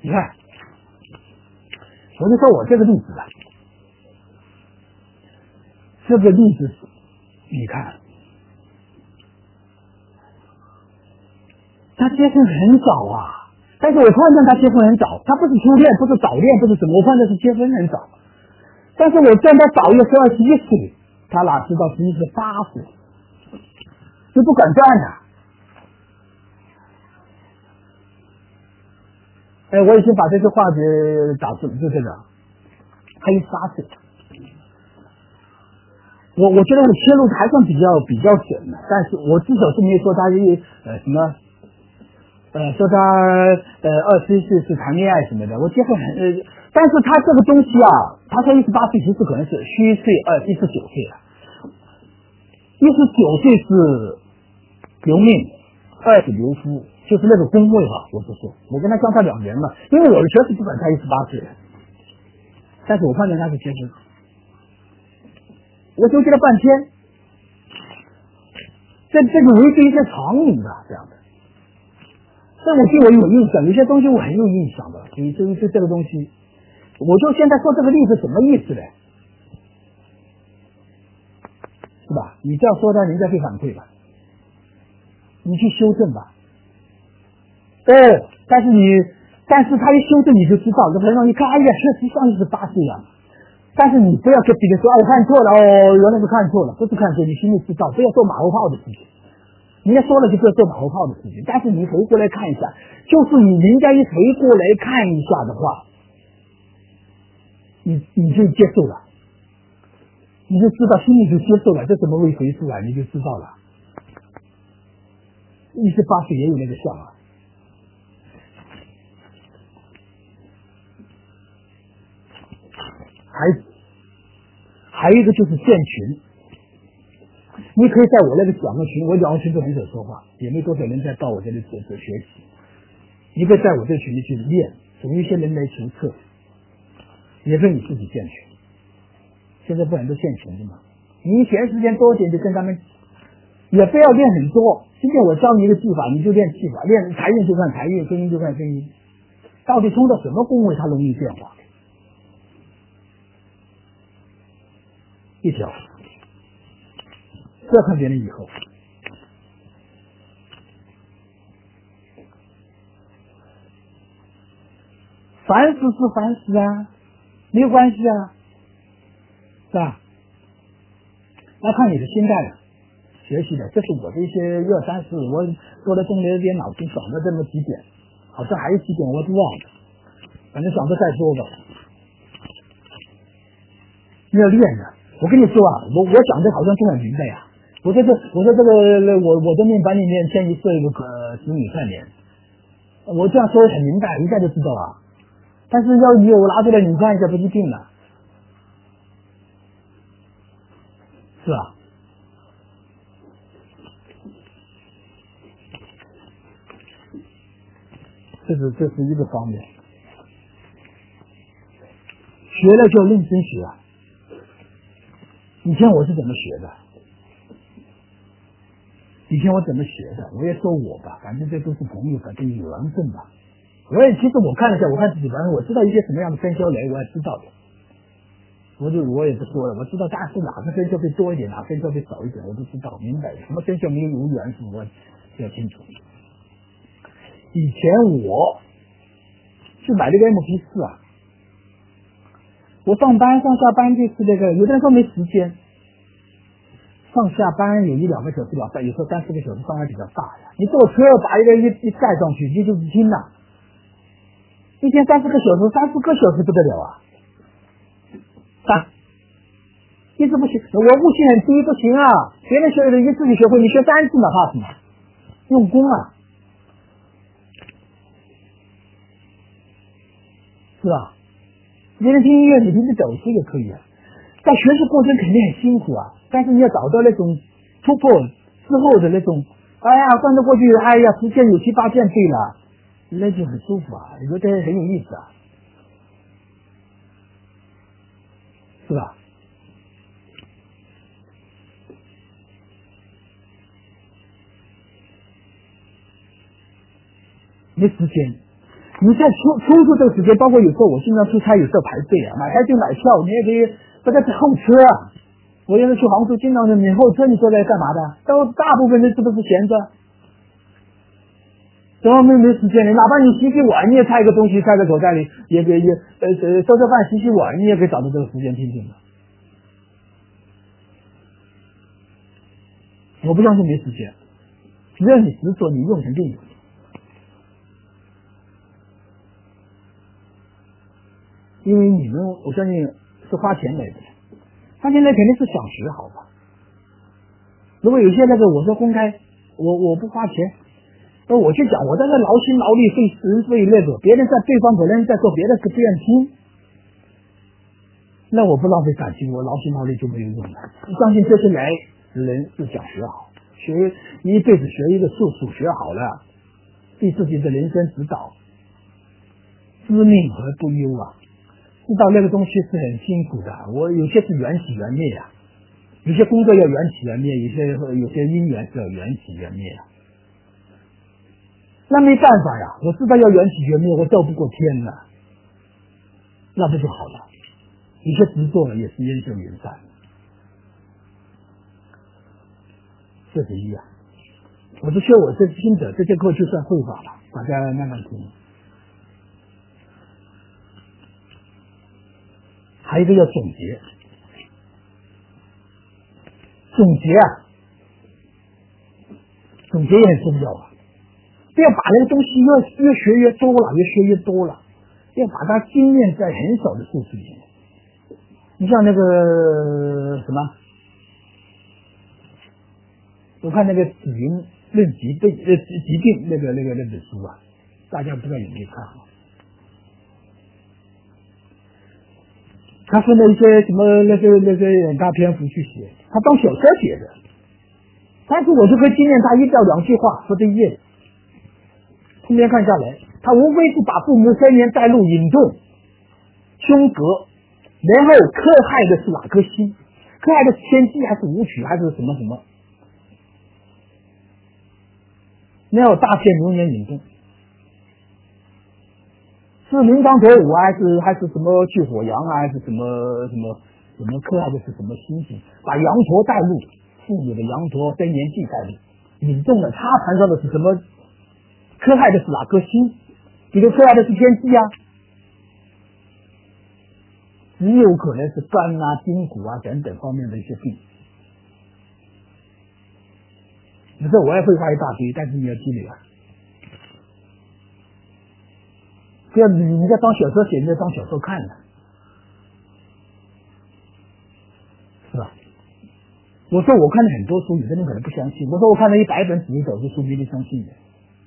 你看，我就说我这个例子吧，这个例子，你看，他结婚很早啊，但是我判断他结婚很早，他不是初恋，不是早恋，不是什么，我判断是结婚很早。但是我见他早一个是二十一岁，他哪知道实际是八岁，就不敢断了。哎，我已经把这句话给打出，就这个，他一十八岁。我我觉得我切入还算比较比较准的，但是我至少是没说他一呃什么，呃说他呃二十一岁是谈恋爱什么的，我结婚很呃，但是他这个东西啊，他说一十八岁其实可能是虚岁二一十九岁了，一十九岁是留命，二是留夫，就是那个宫位哈，我是说，我跟他相差两年了，因为我的确实不管他一十八岁了，但是我判断他是结婚。我纠结了半天，这这个违背一些常理的这样的，但我对我有印象，有些东西我很有印象的，所以这这这个东西，我就现在说这个例子什么意思呢？是吧？你这样说的，人家会反馈吧？你去修正吧。哦，但是你，但是他一修正你就知道，这很容易看，哎呀，确实像是八岁啊。但是你不要跟别人说啊，我看错了哦，原来是看错了，不是看错，你心里知道，不要做马后炮的事情。人家说了就不要做马后炮的事情，但是你回过来看一下，就是你人家一回过来看一下的话，你你就接受了，你就知道心里就接受了，这怎么会回事啊？你就知道了。一十八岁也有那个像啊。还还有一个就是建群，你可以在我那个讲个群，我讲个群都很少说话，也没多少人在到我这里学学习。你可以在我这群里去练，总有一些人来求测，也是你自己建群。现在不很多建群的嘛，你闲时间多一点就跟他们，也不要练很多。今天我教你一个技法，你就练技法，练财运就看财运，声音就看声音。到底冲到什么宫位它容易变化？一条，不要看别人以后。凡事是凡事啊，没有关系啊，是吧？要看你的心态了，学习的，这是我的一些一二三四，我坐在中间边脑筋想的这么几点，好像还有几点我都忘了，反正想着再说吧。你要练的。我跟你说啊，我我讲的好像都很明白呀。我说这，我说这个，我我的命盘里面建议设一个呃子女串联，我这样说很明白，一下就知道啊。但是要你我拿出来你看一下，不一定了，是吧？这是这是一个方面，学了就认真学啊。以前我是怎么学的？以前我怎么学的？我也说我吧，反正这都是朋友，反正有缘分吧。我也其实我看了一下，我看自己反正我知道一些什么样的生肖来，我也知道的。我就我也不说了，我知道大是哪个生肖会多一点，哪个生肖会少一点，我都知道，明白的。什么生肖没有有缘分，我比较清楚。以前我去买了个 M P 四 啊，我上班上下班就是那个，有的人说没时间。上下班有一两个小时了，有时候三四个小时，伤害比较大呀。你坐车把一个一一盖上去，你就是轻了。一天三四个小时，三四个小时不得了啊！啊，一直不行，我悟性很低，不行啊！别人学的，你自己学会，你学三次嘛，怕什么？用功啊，是吧？别人听音乐，你听着走，这个可以啊。在学习过程肯定很辛苦啊，但是你要找到那种突破之后的那种，哎呀，翻得过去，哎呀，十件有七八件对了，那就很舒服啊，我觉得很有意思啊，是吧？没时间， 你在抽抽出这个时间，包括有时候我经常出差，有时候排队啊，买台就买票，你也可以不在候车啊。我要是去杭州，经常是你候车，你坐在干嘛的？都大部分人是不是闲着？怎么没没时间呢？哪怕你洗洗碗，你也插一个东西塞在口袋里，也给也呃呃收收饭、洗洗碗，你也可以找到这个时间听听的。我不相信没时间，只要你执着，你用肯定有。因为你们，我相信是花钱来的，花钱来肯定是想学好吧。如果有些那个我说公开，我我不花钱，那我就讲我在那劳心劳力费时费那个，别人在对方可能在做别的事不愿听，那我不浪费感情，我劳心劳力就没有用了。我相信这些来人是想学好，学一辈子学一个术数学好了，对自己的人生指导，知命而不忧啊。知道那个东西是很辛苦的，我有些是缘起缘灭啊，有些工作要缘起缘灭，有些有些因缘是要缘起缘灭啊。那没办法呀，我知道要缘起缘灭，我斗不过天了，那不就好了？有些执着了也是烟消云散，这是一样。我是说我这心得，这节课就算会法了，大家慢慢听。还有一个要总结，总结啊，总结也很重要啊。不要把那个东西越越学越多了，越学越多了，要把它精炼在很少的数字里面。你像那个什么，我看那个《紫云论疾病》呃疾病那个那个那本书啊，大家不知道有没有看啊？他分了一些什么那个那个很大篇幅去写，他当小说写的，但是我就可以纪念他一到两句话说这一页，通篇看下来，他无非是把父母三年带入引动胸膈，然后克害的是哪颗心？克害的是天机还是武曲还是什么什么？然后大片龙眼引动。是铃铛左舞还是还是什么去火阳啊，还是什么什么什么克害的是什么星星？把羊驼带入，妇女的羊驼三年祭带入，引动了他盘上的是什么？克害的是哪颗星？比如克害的是天机啊，只有可能是肝啊、筋骨啊等等方面的一些病。你说我也会画一大堆，但是你要积累啊。不要你你在当小说写，你在当小说看的，是吧？我说我看了很多书，有的人可能不相信。我说我看了一百本紫微斗数书，没人相信的。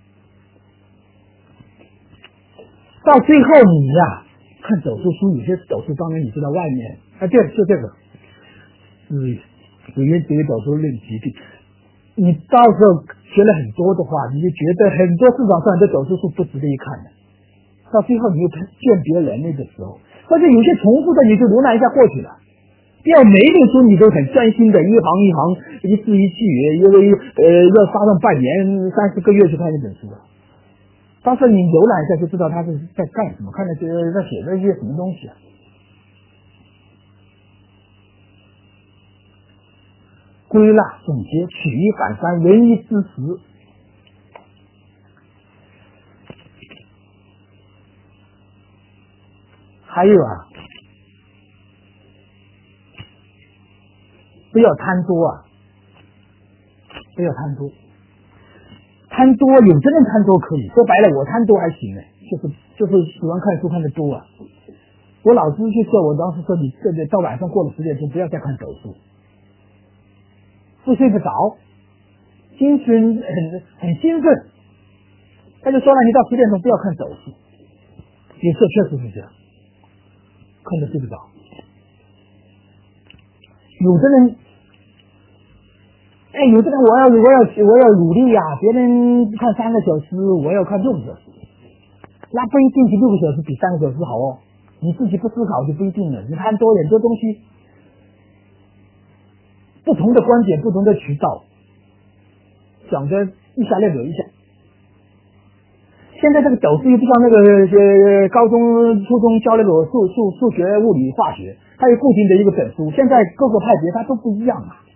到最后你呀、啊，看斗数书，有些斗数当然你知道外面，啊对，就这个，嗯，紫微紫微斗数论疾病，你到时候学了很多的话，你就觉得很多市场上的斗数书不值得一看的。到最后你又鉴别人类的时候，或者有些重复的你就浏览一下过去了。不要每一本书你都很专心的一行一行一字一句，因为呃要花上半年三四个月去看一本书了。到时候你浏览一下就知道他是在干什么，看的是在写的一些什么东西啊。归纳总结，取一反三，闻一知十。还有啊，不要贪多啊，不要贪多。贪多，有的人贪多可以，说白了，我贪多还行呢，就是就是喜欢看书看得多啊。我老师就叫我当时说，你这个到晚上过了十点钟，不要再看斗数，不睡不着，精神很很兴奋。他就说了，你到十点钟不要看斗数，也是确实是这样。看着睡不着，有的人，哎，有的人我要我要我要努力呀、啊，别人看三个小时，我要看六个小时，那不一定是六个小时比三个小时好哦。你自己不思考就不一定了。你看多很多东西，不同的观点，不同的渠道，讲的一下那个一下。 现在这个斗数又不像那个呃高中、初中教那个数数数学、物理、化学，它有固定的一个本书。现在各个派别它都不一样啊。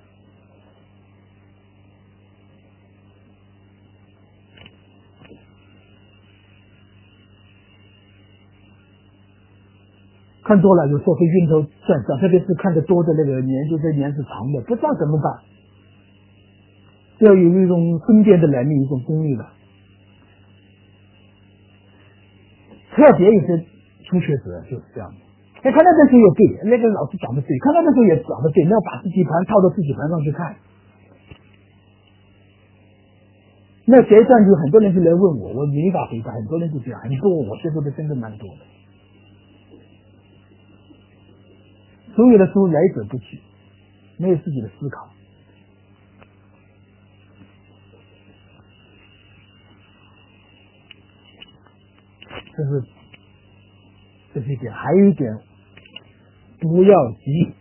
看多了有时候会晕头转向，特别是看得多的那个研究这年是长的，不知道怎么办。要有一种分辨的能力，一种功力了。特别有些初学者就是这样的，哎，看那本书也对，那个老师讲的对，看那本书也讲的对，你要把自己盘套到自己盘上去看。那这一段就很多人就来问我，我没法回答，很多人就这样，很多我接触的真的蛮多的。所有的书来者不拒，没有自己的思考。这是这是一点，还有一点，不要急，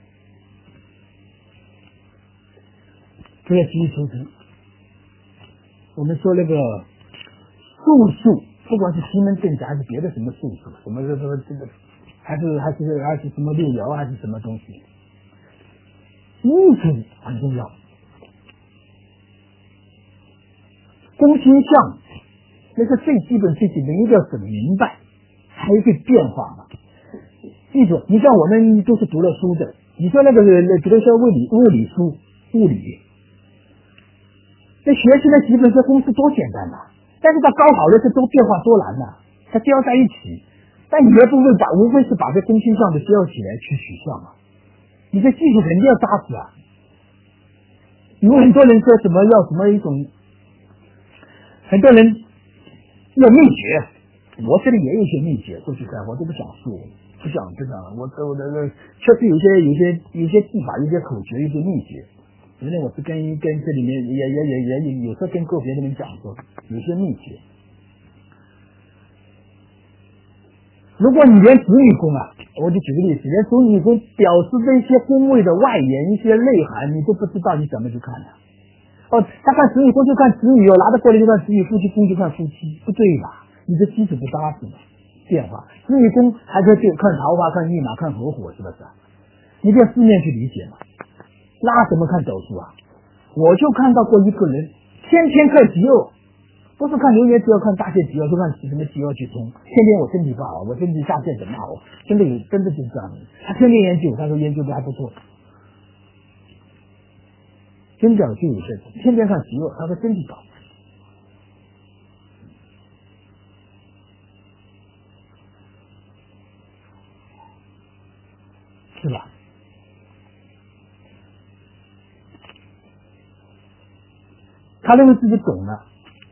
不要急于求成。我们说那个术数，不管是奇门遁甲还是别的什么术数，什么这个这个，还是还是还是什么六爻还是什么东西，物主很重要。宫心相那是最基本最基本，一定要整明白，还有一个变化嘛。记住，你像我们都是读了书的，你说那个比如说物理物理书物理，那学习的基本这公式多简单呐、啊，但是它高考的是多变化多难呐、啊，它交在一起，但你也不会把无非是把这宫心相的交起来去取象啊，你这技术肯定要扎实啊。有很多人说什么要什么一种，很多人要秘诀，我这里也有一些秘诀，说实在我都不想说，不想不想，我我的确实有些有些有些技法，有些口诀，有些秘诀。原来我是跟跟这里面也也也也有时候跟个别的人讲说，有些秘诀。如果你连子女宫啊，我就举个例子，连子女宫表示这些宫位的外延一些内涵，你都不知道，你怎么去看呢、啊？哦，他看子女宫就看子女哦，拿得过来就看子女，夫妻宫就看夫妻，不对吧？你的基础不扎实嘛，变化。子女宫还可以看桃花、看驿马、看合伙，是不是？你得四面去理解嘛。那怎么看斗数啊？我就看到过一个人，天天看吉厄，不是看流年吉厄，看大限吉厄，就看什么吉厄去冲。天天我身体不好，我身体下陷怎么好？真的有，真的就是这样的。他天天研究，他说研究的还不错。真的就有这种，天天看吉厄，他说身体好。是吧？他认为自己懂了，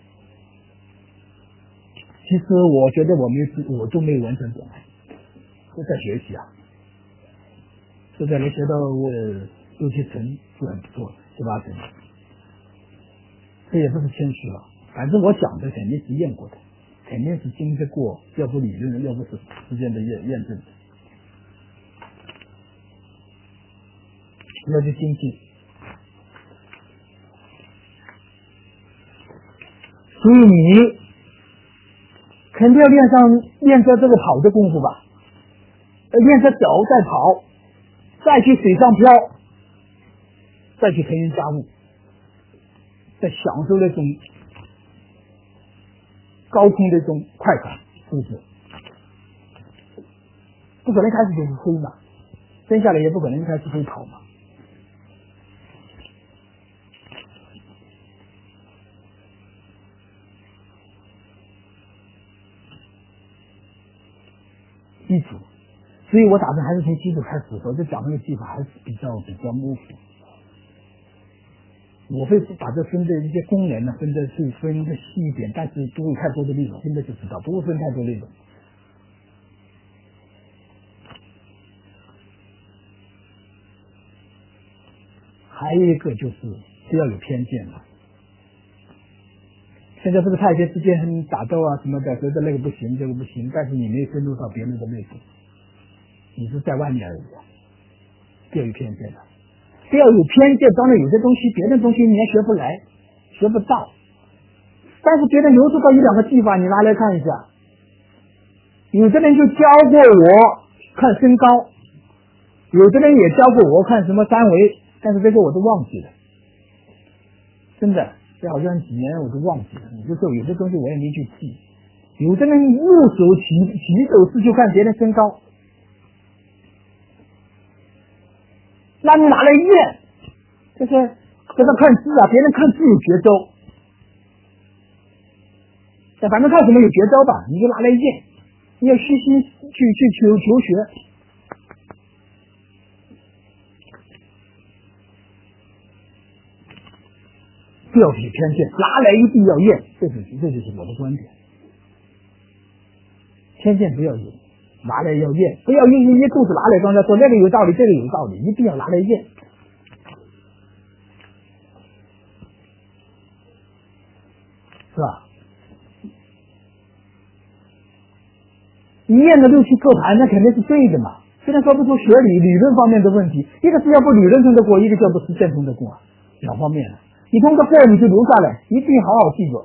其实我觉得我没有，我都没有完全懂，都在学习啊。现在能学到我六七成就很不错，七八成，这也不是谦虚了。反正我讲的肯定是验过的，肯定是经得过，要不理论，要不是实践的验验证的。要去精进，所以你肯定要练上练着这个跑的功夫吧，练着脚再跑，再去水上漂，再去腾云驾雾，再享受那种高空的这种快感，是不是？不可能开始就是飞嘛，生下来也不可能开始飞跑嘛。基础，所以我打算还是从基础开始，我就讲那个技法还是比较比较模糊。我会把这分的一些功能呢分的是分的细一点，但是不会太多的内容，现在就知道不会分太多内容。还有一个就是不要有偏见了。现在这个太学之间打斗啊什么的，觉得那个不行，这个不行，但是你没有深入到别人的内部，你是在外面而已，不要有偏见的，不要有偏见。当然有些东西，别的东西你也学不来，学不到，但但是别人描述到一两个技法，你拿来看一下。有的人就教过我看身高，有的人也教过我看什么三维，但是这个我都忘记了，真的，这好像几年我都忘记了。有的时候有些东西我也没去记。有的人入手起起手式就看别人身高，那你拿来验，就是给他看字啊，别人看字有绝招，反正看什么有绝招吧，你就拿来验。你要虚心去去求求学，不要有偏见，拿来一定要验，这就是这就是我的观点。偏见不要有，拿来要验，不要一一一肚子拿来刚才说那个有道理，这个有道理，一定要拿来验，是吧？你验的六七个盘，那肯定是对的嘛。虽然说不出学理理论方面的问题，一个是要不理论通得过，一个叫不实践通得过，两方面了。你通得过你就留下来，一定好好记住。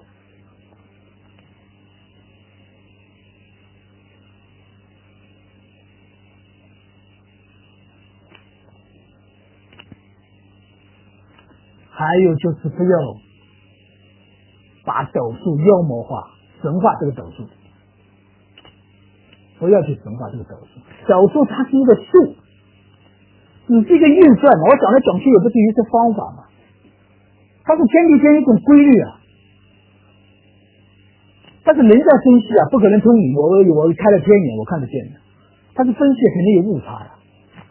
还有就是不要把斗数妖魔化、神化这个斗数。不要去神化这个斗数，斗数它是一个数，你这个运算，我讲来讲去也不至于是方法嘛，它是天地间一种规律啊。但是人在分析啊，不可能从你我我开了天眼我看得见的，它是分析肯定有误差呀、啊，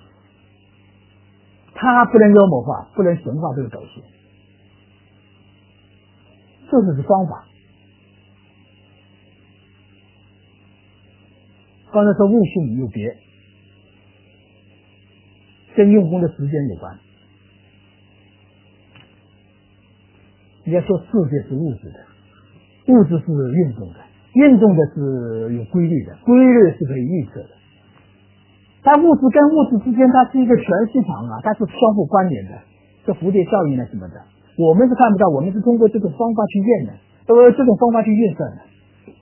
它不能妖魔化，不能神化这个斗数，这只是方法。刚才说物性有别，跟用功的时间有关。人家说世界是物质的，物质是运动的，运动的是有规律的，规律是可以预测的。但物质跟物质之间，它是一个全市场啊，它是相互关联的，这蝴蝶效应啊什么的，我们是看不到，我们是通过这种方法去验的，呃，这种方法去运算的。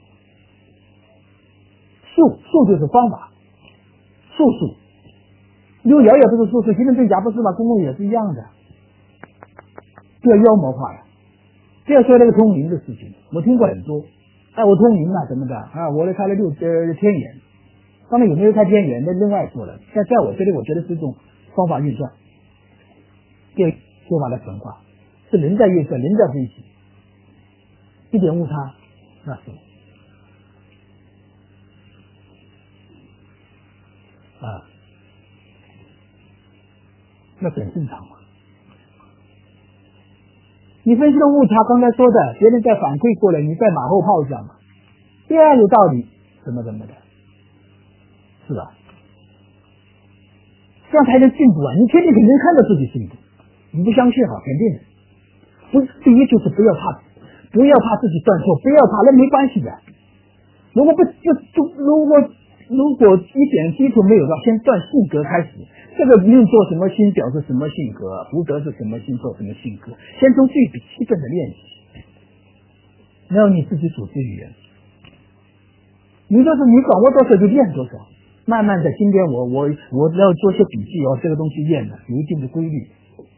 术术就是方法，术数，六爻也不是术数，行政正甲不是嘛，公共也是一样的，不要妖魔化呀。不要说那个通灵的事情，我听过很多，哎，我通灵啊什么的啊，我来开了六呃天眼，当然有没有开天眼那另外说了，但在我这里我觉得是一种方法运算，就就把它神化，是人在运算，人在分析，一点误差那是。啊，那很正常嘛。你分析的误差，刚才说的，别人再反馈过来，你再马后炮一下嘛，这样有道理，怎么怎么的，是吧？这样才能进步啊！你天天肯定看到自己进步，你不相信哈，肯定的。不，第一就是不要怕，不要怕自己算错，不要怕，那没关系的。如果不就就如果。如果一点基础没有的，先断性格开始。这个命做什么星表示什么性格，福德是什么星做什么性格，先从最基本的练习，然后你自己组织语言。你就是你掌握多少就练多少，慢慢的，今天我我我要做些笔记哦，这个东西练的有一定的规律。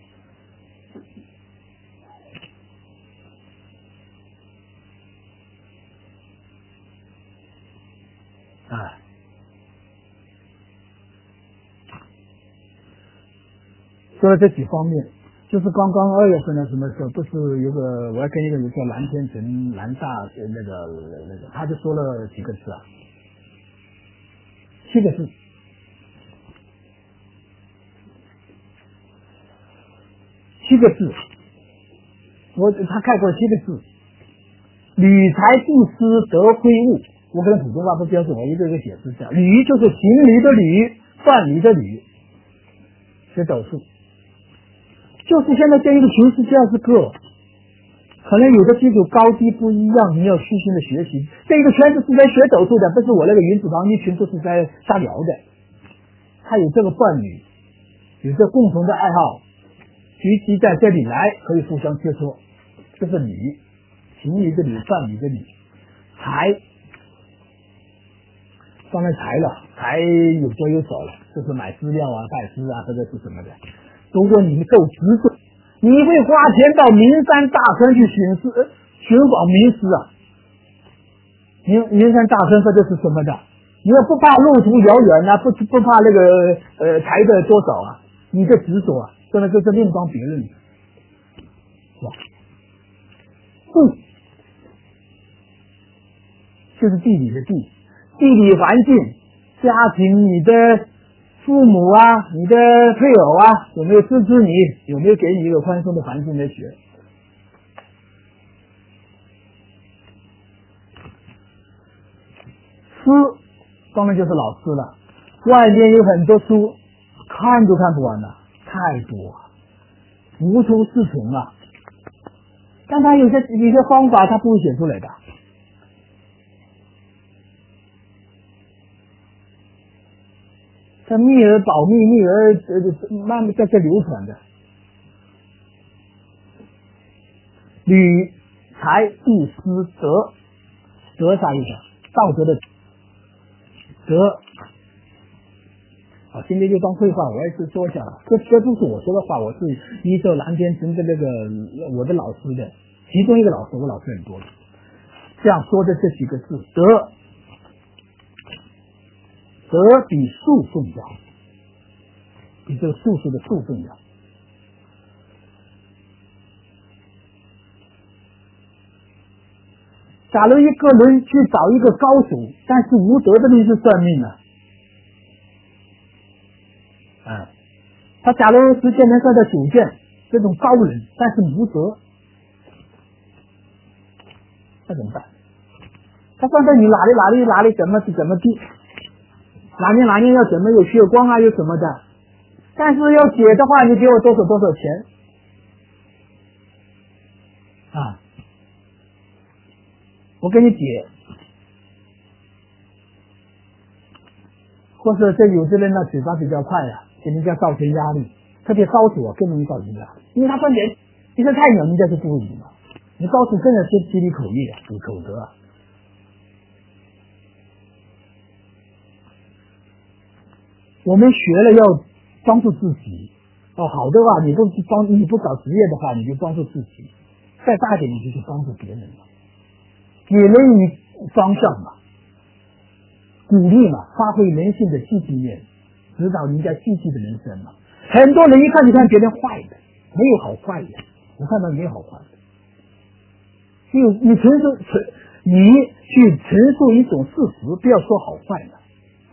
啊。说了这几方面，就是刚刚二月份的什么时候，不是有个我还跟一个人叫蓝天成蓝大那个那个，他就说了几个字啊，七个字，七个字，我他概括七个字，履才不思得挥物。我跟普通话不标准，我一个一个解释一下。履就是行礼的履，范蠡的履，是斗数。就是现在这一个群是这样子个，可能有的基础高低不一样，你要虚心的学习。这一个圈子是在学斗数的，不是我那个云子堂一群都是在瞎聊的。他有这个伴侣，有这共同的爱好，聚集在这里来可以互相切磋，这是礼。 行礼的礼，办理的礼，财，当然财了，财有多有少了，就是买资料啊、拜师啊，或者是什么的。如果你够执着，你会花钱到名山大川去巡视、呃、寻访名师啊。名名山大川或者是什么的，你要不怕路途遥远啊，不不怕那个呃财的多少啊，你的执着啊，真的就是另当别论。是吧？地就是地理的地，地理环境、家庭，你的父母啊，你的配偶啊，有没有支持你？有没有给你一个宽松的环境来学？师当然就是老师了，外面有很多书，看都看不完了，太多，无出是从啊。但他有些有些方法他不会写出来的，他秘而保密，秘而呃慢慢在这流传的。履财地师德，德啥意思？道德的德。好，今天就当废话，我也是说一下，这这不是我说的话，我是依照蓝天成的那个我的老师的其中一个老师，我老师很多的这样说的这几个字，德，德比术重要，比这个术数的术重要。假如一个人去找一个高手，但是无德的人是算命了。嗯，他假如是见人算到九剑，这种高人，但是无德，那怎么办？他算到你哪里哪里哪里怎么怎么地，哪年哪年要怎么有血光啊，有什么的，但是要解的话，你给我多少多少钱啊？我给你解，或者这有的人呢嘴巴比较快呀、啊，给人家造成压力，特别高手啊更容易造成压力，因为他算钱，你这太鸟，人家就不会理嘛。你高手更要接接你口业啊，有口德啊。我们学了要帮助自己，哦，好的话你不帮你不搞职业的话，你就帮助自己，再大一点你就去帮助别人了。给人以方向嘛，鼓励嘛，发挥人性的积极面，指导人家积极的人生嘛。很多人一看就看别人坏的，没有好坏的，我看到没有好坏的。你你陈述陈，你去陈述一种事实，不要说好坏的。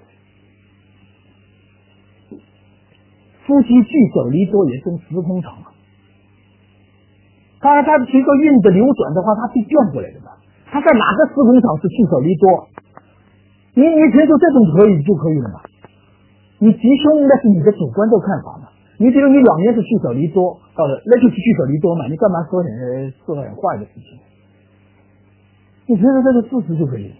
夫妻聚首离多也是时空长啊。当然，他随着运的流转的话，它是变过来的吧。他在哪个时空场是聚少离多？你你觉得这种可以就可以了嘛？你吉凶那是你的主观的看法嘛？你比如你两年是聚少离多，到了那就是聚少离多嘛？你干嘛说很说很坏的事情？你觉得这个事实就可以了。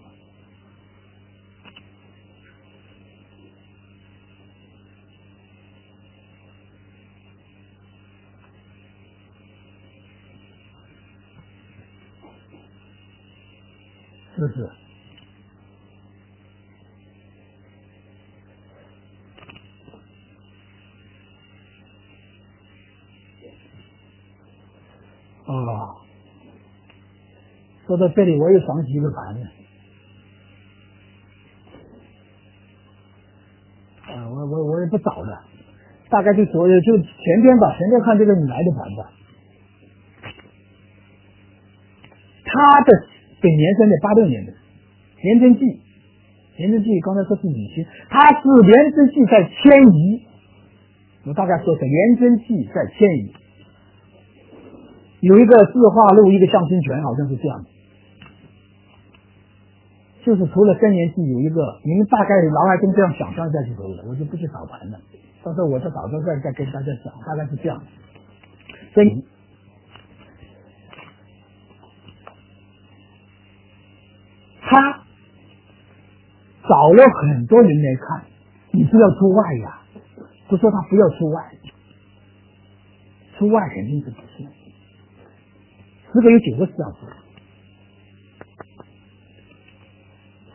是不是？哦，说到这里，我又想起一个盘子。啊，我我我也不找了，大概就昨就前天吧，前天看这个你来的盘子，他的本年生的八六年的年真纪，年真纪刚才说是乙辛，他是年真纪在迁移，我大概说是年真纪在迁移，有一个字画录，一个象星拳，好像是这样的。就是除了三年纪有一个，你们大概脑海中这样想象一下就可以了，我就不去扫盘了。到时候我再找到再再跟大家讲，大概是这样的。所以他找了很多人来看，你是要出外呀，不说他不要出外，出外肯定是不行。十个有九个是这样子，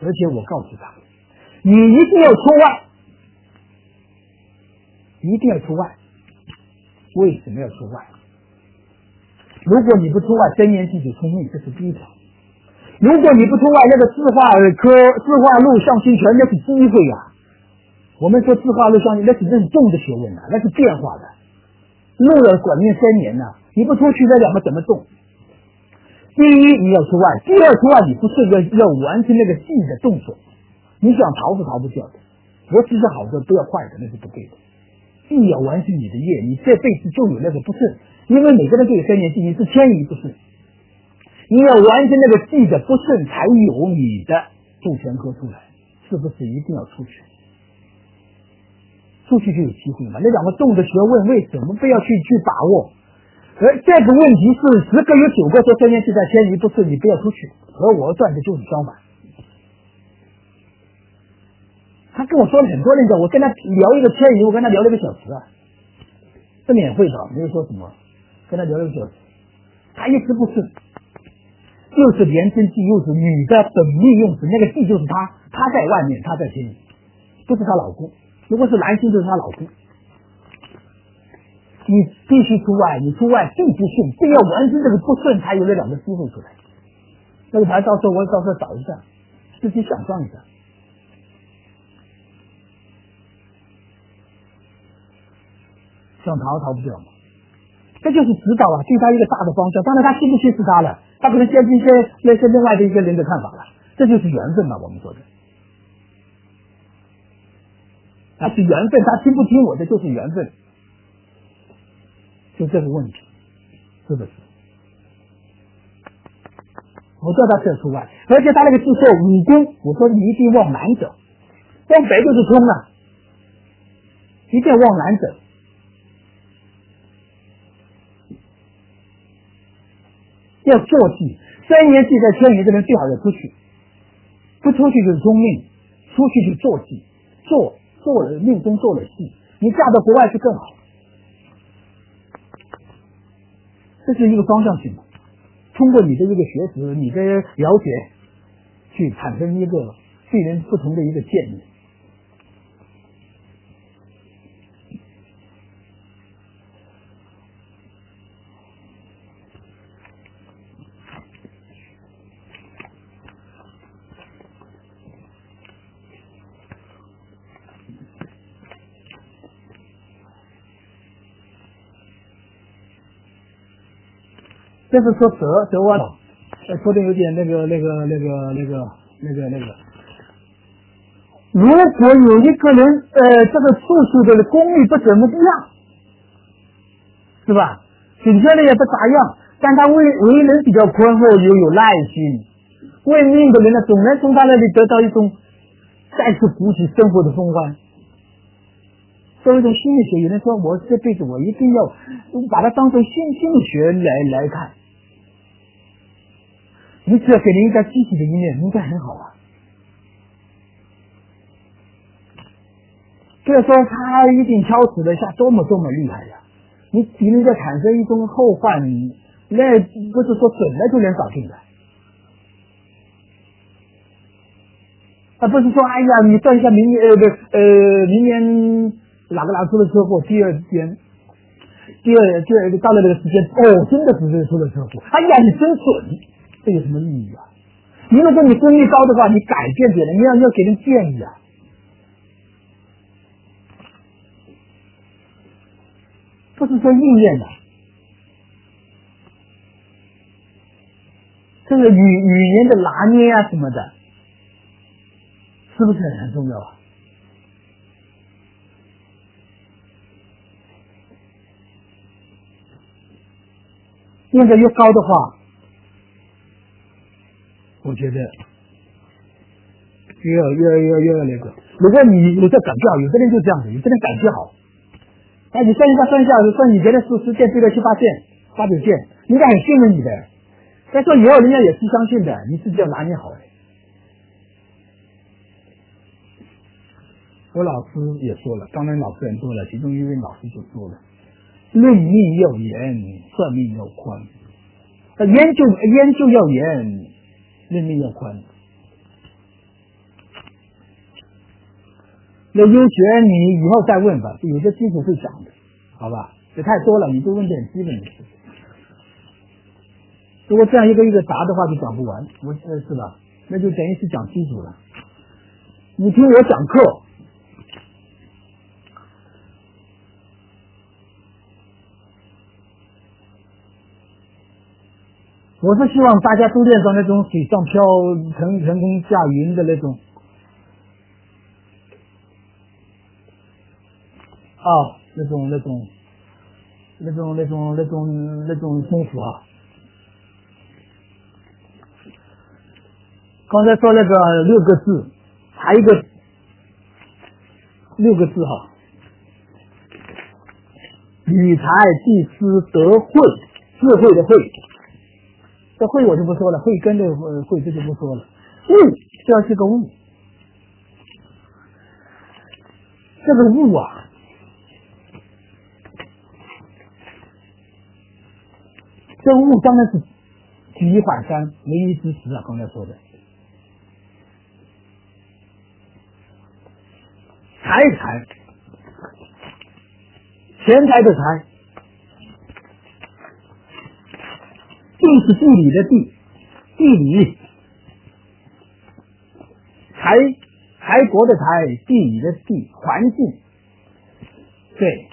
而且我告诉他，你一定要出外，一定要出外。为什么要出外？如果你不出外，真言记就出命，这是第一条。如果你不出外，那个自化科、自化路向心全那是机会呀、啊。我们说自化路向心，那是认重的学问呐、啊，那是变化的。路要管命三年呐、啊，你不出去，那两个怎么动？第一，你要出外；第二，出外你不是要要完成那个细的动作，你想逃是逃不掉的。我只是好的，不要坏的，那是不对的。既要完成你的业，你这辈子就有那个不顺，因为每个人都有三年记，你是迁移不顺，你要完成那个记的不顺，才有你的助权科出来，是不是一定要出去？出去就有机会嘛。那两个动的学问，为什么不要去去把握？而这个问题是十个有九个说三年记在迁移不顺，你不要出去。而我断的就是相反。他跟我说了很多人讲，我跟他聊一个迁移，我跟他聊了一个小时啊，是免费的，没有说什么，跟他聊了一个小时，他一直不顺，又是连贞记，又是女的本命用词，那个记就是他，他在外面，他在迁移，不是他老公，如果是男性就是他老公。你必须出外，你出外必不顺，非要完成这个不顺，才有那两个机会出来。那个牌到时候我到时候找一下，自己想象一下。想逃逃不掉嘛，这就是指导啊，对他一个大的方向。当然他信不信是他了，他可能先听些那些另外的一个人的看法了，这就是缘分嘛，我们说的。他是缘分，他听不听我的就是缘分，就这个问题，是不是？我叫他撤出外，而且他那个是说武功，我说你一定往南走，往北就是冲了，一定要往南走。要做记，三年记在迁移的人最好要出去，不出去就是中命，出去就做记，做做了命中做了戏，你嫁到国外是更好，这是一个方向性的。通过你的一个学识，你的了解，去产生一个对人不同的一个建议。这是说蛇蛇弯，呃，说的有点那个那个那个那个那个那个。如果有一个人，呃，这个处处的功力不怎么样，是吧？顶下来也不咋样，但他为为人比较宽厚，又有耐心，为命的人呢，总能从他那里得到一种再次鼓起生活的风帆。作为一种心理学，有人说我这辈子我一定要把它当成心心理学来来看。你只要给人一个积极的一面，应该很好啊。不要说他一定敲死了一下多么多么厉害呀、啊，你给人家产生一种后患，那不是说本来就能搞定的。而不是说哎呀，你算一下明年呃不呃明年哪个哪出了车祸，第二天第二第二到了那个时间，哦，真的是出了车祸，哎呀，你真准，这有什么意义啊？你如果你功力高的话，你改变别人，你要要给人建议啊。不是说意念的，这个语语言的拿捏啊什么的，是不是很重要啊？念得越高的话，我觉得越越越越那个。如果你有这感觉好，有的人就这样子，有的人感觉好。那你算一下算一下，算你觉得是十件对了七八件八九件，应该很信任你的。再说以后人家也是相信的，你自己要拿捏好了。我老师也说了，当然老师很多了，其中一位老师就说了，论命要严，算命要宽。呃，研究研究要严，论命要宽。 那优学你以后再问吧，有些基础会讲的，好吧？这太多了，你就问点基本的事。如果这样一个一个答的话，就讲不完，我呃是吧？那就等于是讲基础了。你听我讲课，我是希望大家都练到那种水上漂、腾腾空驾云的那种。啊，那种那种那种那种那种那种功夫啊！刚才说那个六个字，还有一个六个字哈，理财济私得慧，智慧的慧，这慧我就不说了，慧根的慧这就不说了。悟，这要是个悟，这个悟啊。这个悟当然是举一反三，唯一之时啊，刚才说的。财财，钱财的财，地是地理的地，地理，财财国的财，地理的地，环境，对。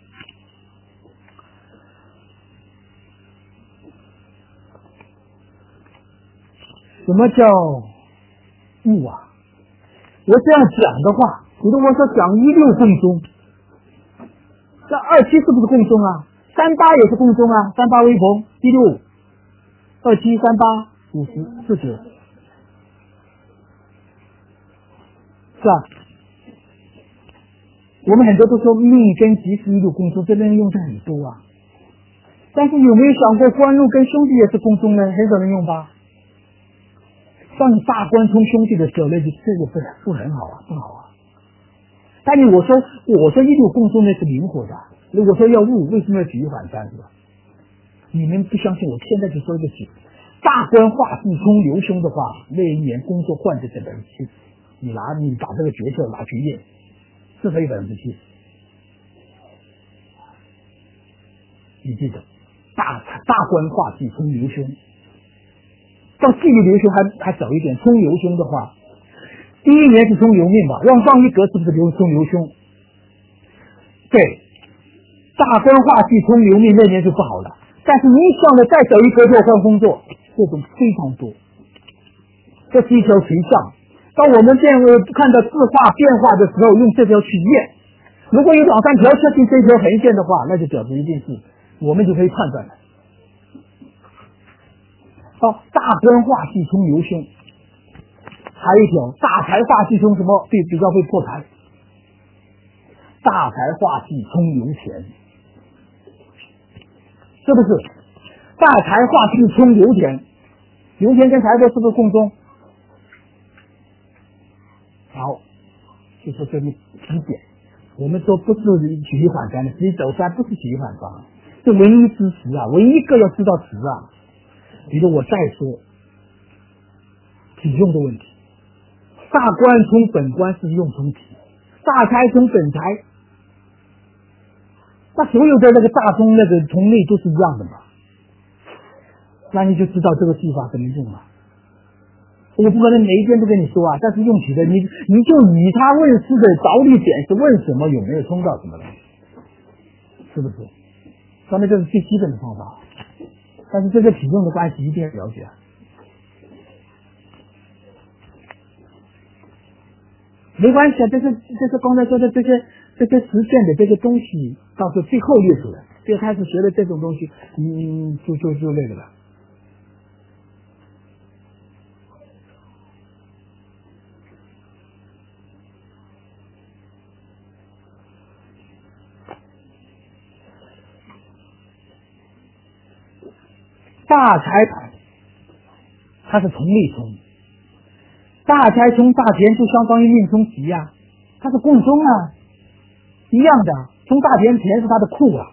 什么叫悟啊？我这样讲的话，比如我说讲一六共宗，这二七是不是共宗啊？三八也是共宗啊，三八微鹏，一六二七三八五十四九，是吧？我们很多都说命根即是一六共宗，这边用的很多啊。但是有没有想过官禄跟兄弟也是共宗呢？很少人用吧？当你大官冲兄弟的时候，那就这个不不很好啊，不好啊。但你我说我说一六共宗那是灵活的，如果说要悟，为什么要举一反三是吧？你们不相信，我现在就说一个句：大官化忌冲流凶的话，那一年工作换着这百分之七十，你拿你把这个诀窍拿去验，至少有百分之七十。你记得，大大官化忌冲流凶。到忌流凶还还早一点，冲流凶的话，第一年是冲流命吧，往上一格是不是流冲流凶？对，大官化忌冲流命那年就不好了。但是你上了再走一格就换工作，这种非常多。这是一条垂象。当我们变看到字画变化的时候，用这条去验。如果有两三条确定这条横线的话，那就表示一定是我们就可以判断了。好，大官化忌冲流凶，还有一条大财化忌冲什么比比较会破财，大财化忌冲流田，是不是？大财化忌冲流田，流田跟财帛是不是共宗？好，就说这里几点，我们说不是举一反三的，举一走三不是举一反三，这唯一之词啊，唯一一个要知道词啊。比如我再说体用的问题，大官冲本官是用从体，大财冲本财，那所有的那个大宗那个从内都是一样的嘛，那你就知道这个技法怎么用了。我不可能每一天都跟你说啊，但是用起来你你就以他问事的着力点是问什么，有没有冲到什么了，是不是？那这是最基本的方法。但是这个体用的关系一定要了解啊，没关系啊，这是这是刚才说的这些这些实践的这个东西，到时候最后列出来，最开始学的这种东西，嗯，就就就那个了。大财它是从内冲，大财冲大田就相当于命冲吉啊，它是共宗啊，一样的，冲大田田是它的库啊，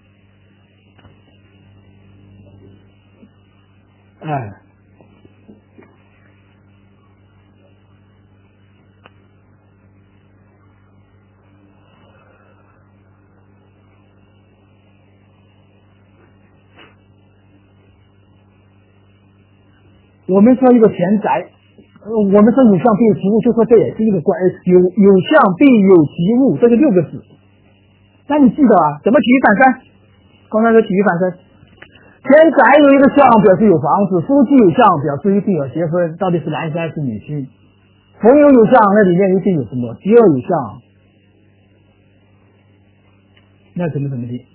哎， 我们说一个田宅，呃，我们说有相必有其物，就说这也是一个关有有相必有其物，这个六个字。那你记得啊？怎么举一反三？刚才说举一反三。田宅有一个相表示有房子，夫妻有相表示一定有结婚，到底是男性还是女性？朋友有相，那里面一定有什么？第二有相，那怎么怎么地？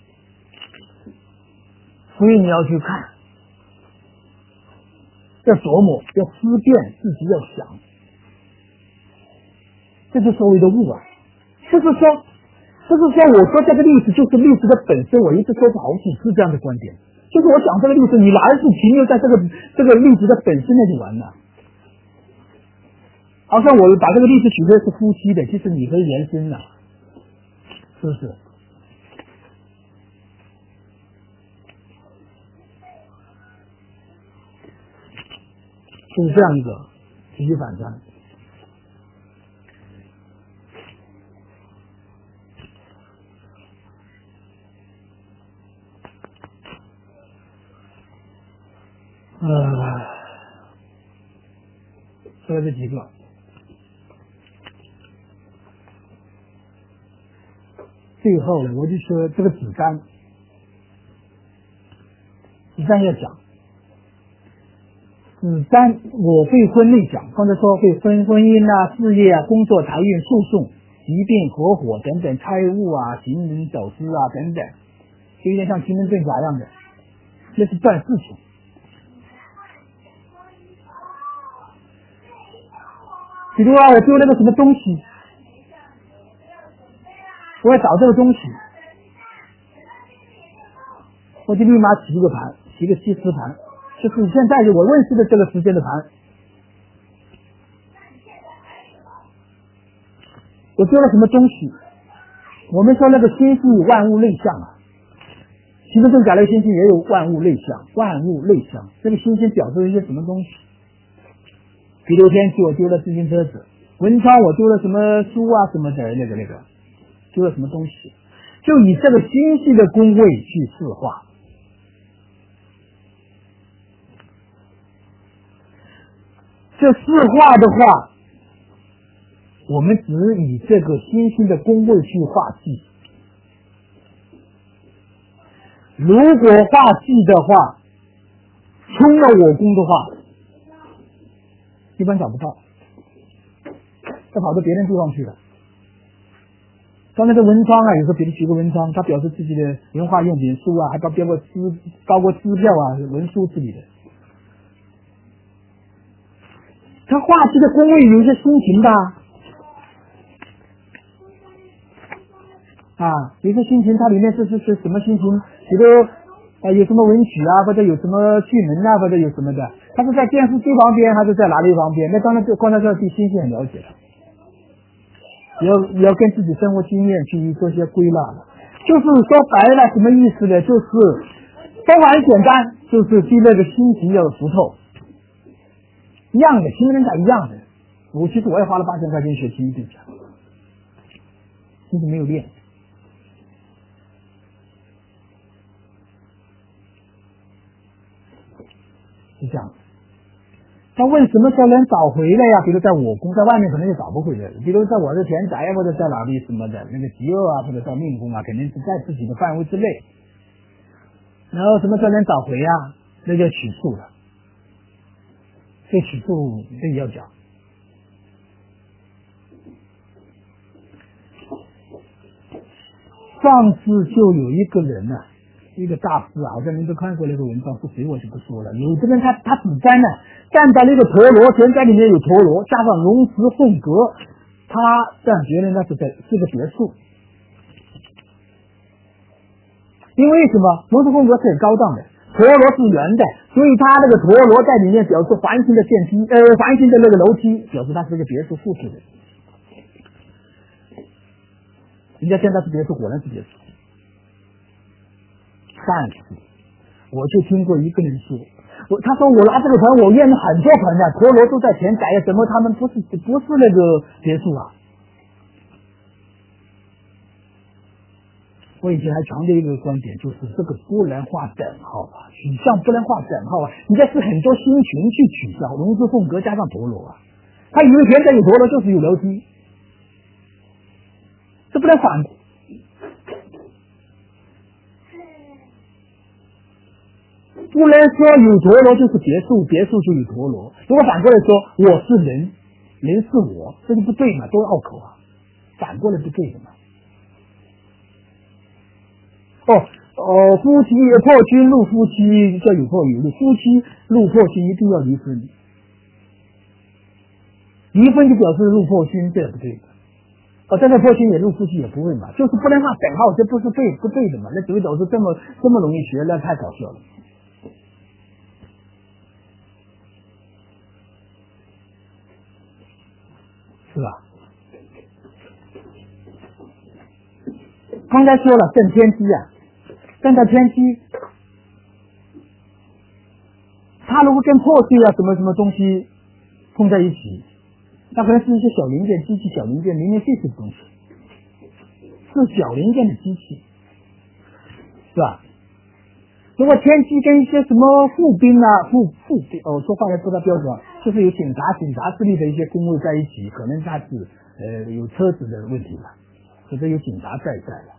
所以你要去看，要琢磨，要思辨，自己要想，这是所谓的悟啊。就是说，就是说，我说这个历史就是历史的本身，我一直说过好几次这样的观点。就是我讲这个历史，你哪是停留在这个这个历史的本身那就完了。好像我把这个历史取的是夫妻的，其实你可以延伸了，是不是？就是这样一个举一反三。呃，说这几个，最后呢，我就说这个子干，子干要讲，子干我会分类讲，刚才说会分婚姻啊、事业啊、工作、财运、诉讼、疾病、合伙等等，财务啊、行人走私啊等等，就有点像奇门遁甲一样的，那是断事情。比如啊，我丢了个什么东西，我要找这个东西，我就立马起一个盘，起一个西施盘，就是现在我问世的这个时间的盘。我丢了什么东西？我们说那个星系万物类象啊，奇门遁甲类星星也有万物类象，万物类象，这个星星表示一些什么东西？比如天气我丢了自行车子，文昌我丢了什么书啊什么的，那个那个丢了什么东西，就以这个星系的宫位去四化。这四化的话，我们只以这个星星的宫位去化忌。如果化忌的话，冲了我宫的话，一般找不到，要跑到别的地方去了。刚才的文昌啊，有时候别的举个文昌，它表示自己的文化用品书啊，还包括支包括支票啊、文书之类的。它化忌的宫位有一些心情的啊，有些心情，它里面是是是什么心情？比如啊，有什么文曲啊，或者有什么巨门啊，或者有什么的，它是在电视机旁边还是在哪里旁边？那当然就刚才说对星星很了解了，也要也要跟自己生活经验去做些归纳了。就是说白了什么意思呢？就是方法很简单，就是对那个心情要熟透，一样的，奇门遁甲一样的。我其实我也花了八千块钱学奇门遁甲，其实没有练。是这样的，他为什么说能找回来呀？比如在我宫，在外面可能就找不回来了。比如在我的田宅或者在哪里什么的，那个吉厄啊，或者在命宫啊，肯定是在自己的范围之内。然后什么时候能找回呀？那叫取数了。这取数这也要讲。上次就有一个人呢、啊。一个大师啊，好像您都看过那个文章，是谁我就不说了。有这个人他他只占呢，占到了一个陀螺，田宅里面有陀螺，加上龙池凤阁，他这样觉得那是在是个别墅。因为什么？龙池凤阁是很高档的，陀螺是圆的，所以他那个陀螺在里面表示环形的电梯，呃，环形的那个楼梯，表示它是一个别墅复式的。人家现在是别墅，果然是别墅。但是，我就听过一个人说，我他说我拿这个盆，我验了很多盆的，陀螺都在田宅呀，怎么他们不是不是那个别墅啊？ 我以前还强调一个观点，就是这个不能画等号啊，取向不能画等号啊。你这是很多新群去取向，龙之凤阁加上陀螺啊，他以为现在有陀螺就是有楼梯，这不能反。不能说有陀螺就是别墅，别墅就有陀螺。如果反过来说我是人，人是我，这就不对嘛，都是拗口啊，反过来不对的嘛。哦哦，夫妻破亲入夫妻叫有破有离，夫妻入破亲一定要离婚，离婚就表示入破亲，这也不对的。哦，这个破亲也入夫妻也不会嘛，就是不能画等号，这不是对不对的嘛？那只会导致这么这么容易学，那太搞笑了。是吧？刚才说了正天机啊，正到天机，它如果跟破碎啊什么什么东西碰在一起，那可能是一些小零件，机器小零件，零零碎碎的东西，是小零件的机器，是吧？如果天机跟一些什么步兵啊、步步兵哦，说话还不大标准，就是有警察、警察势力的一些工位在一起，可能它是呃有车子的问题了，或者有警察在在了。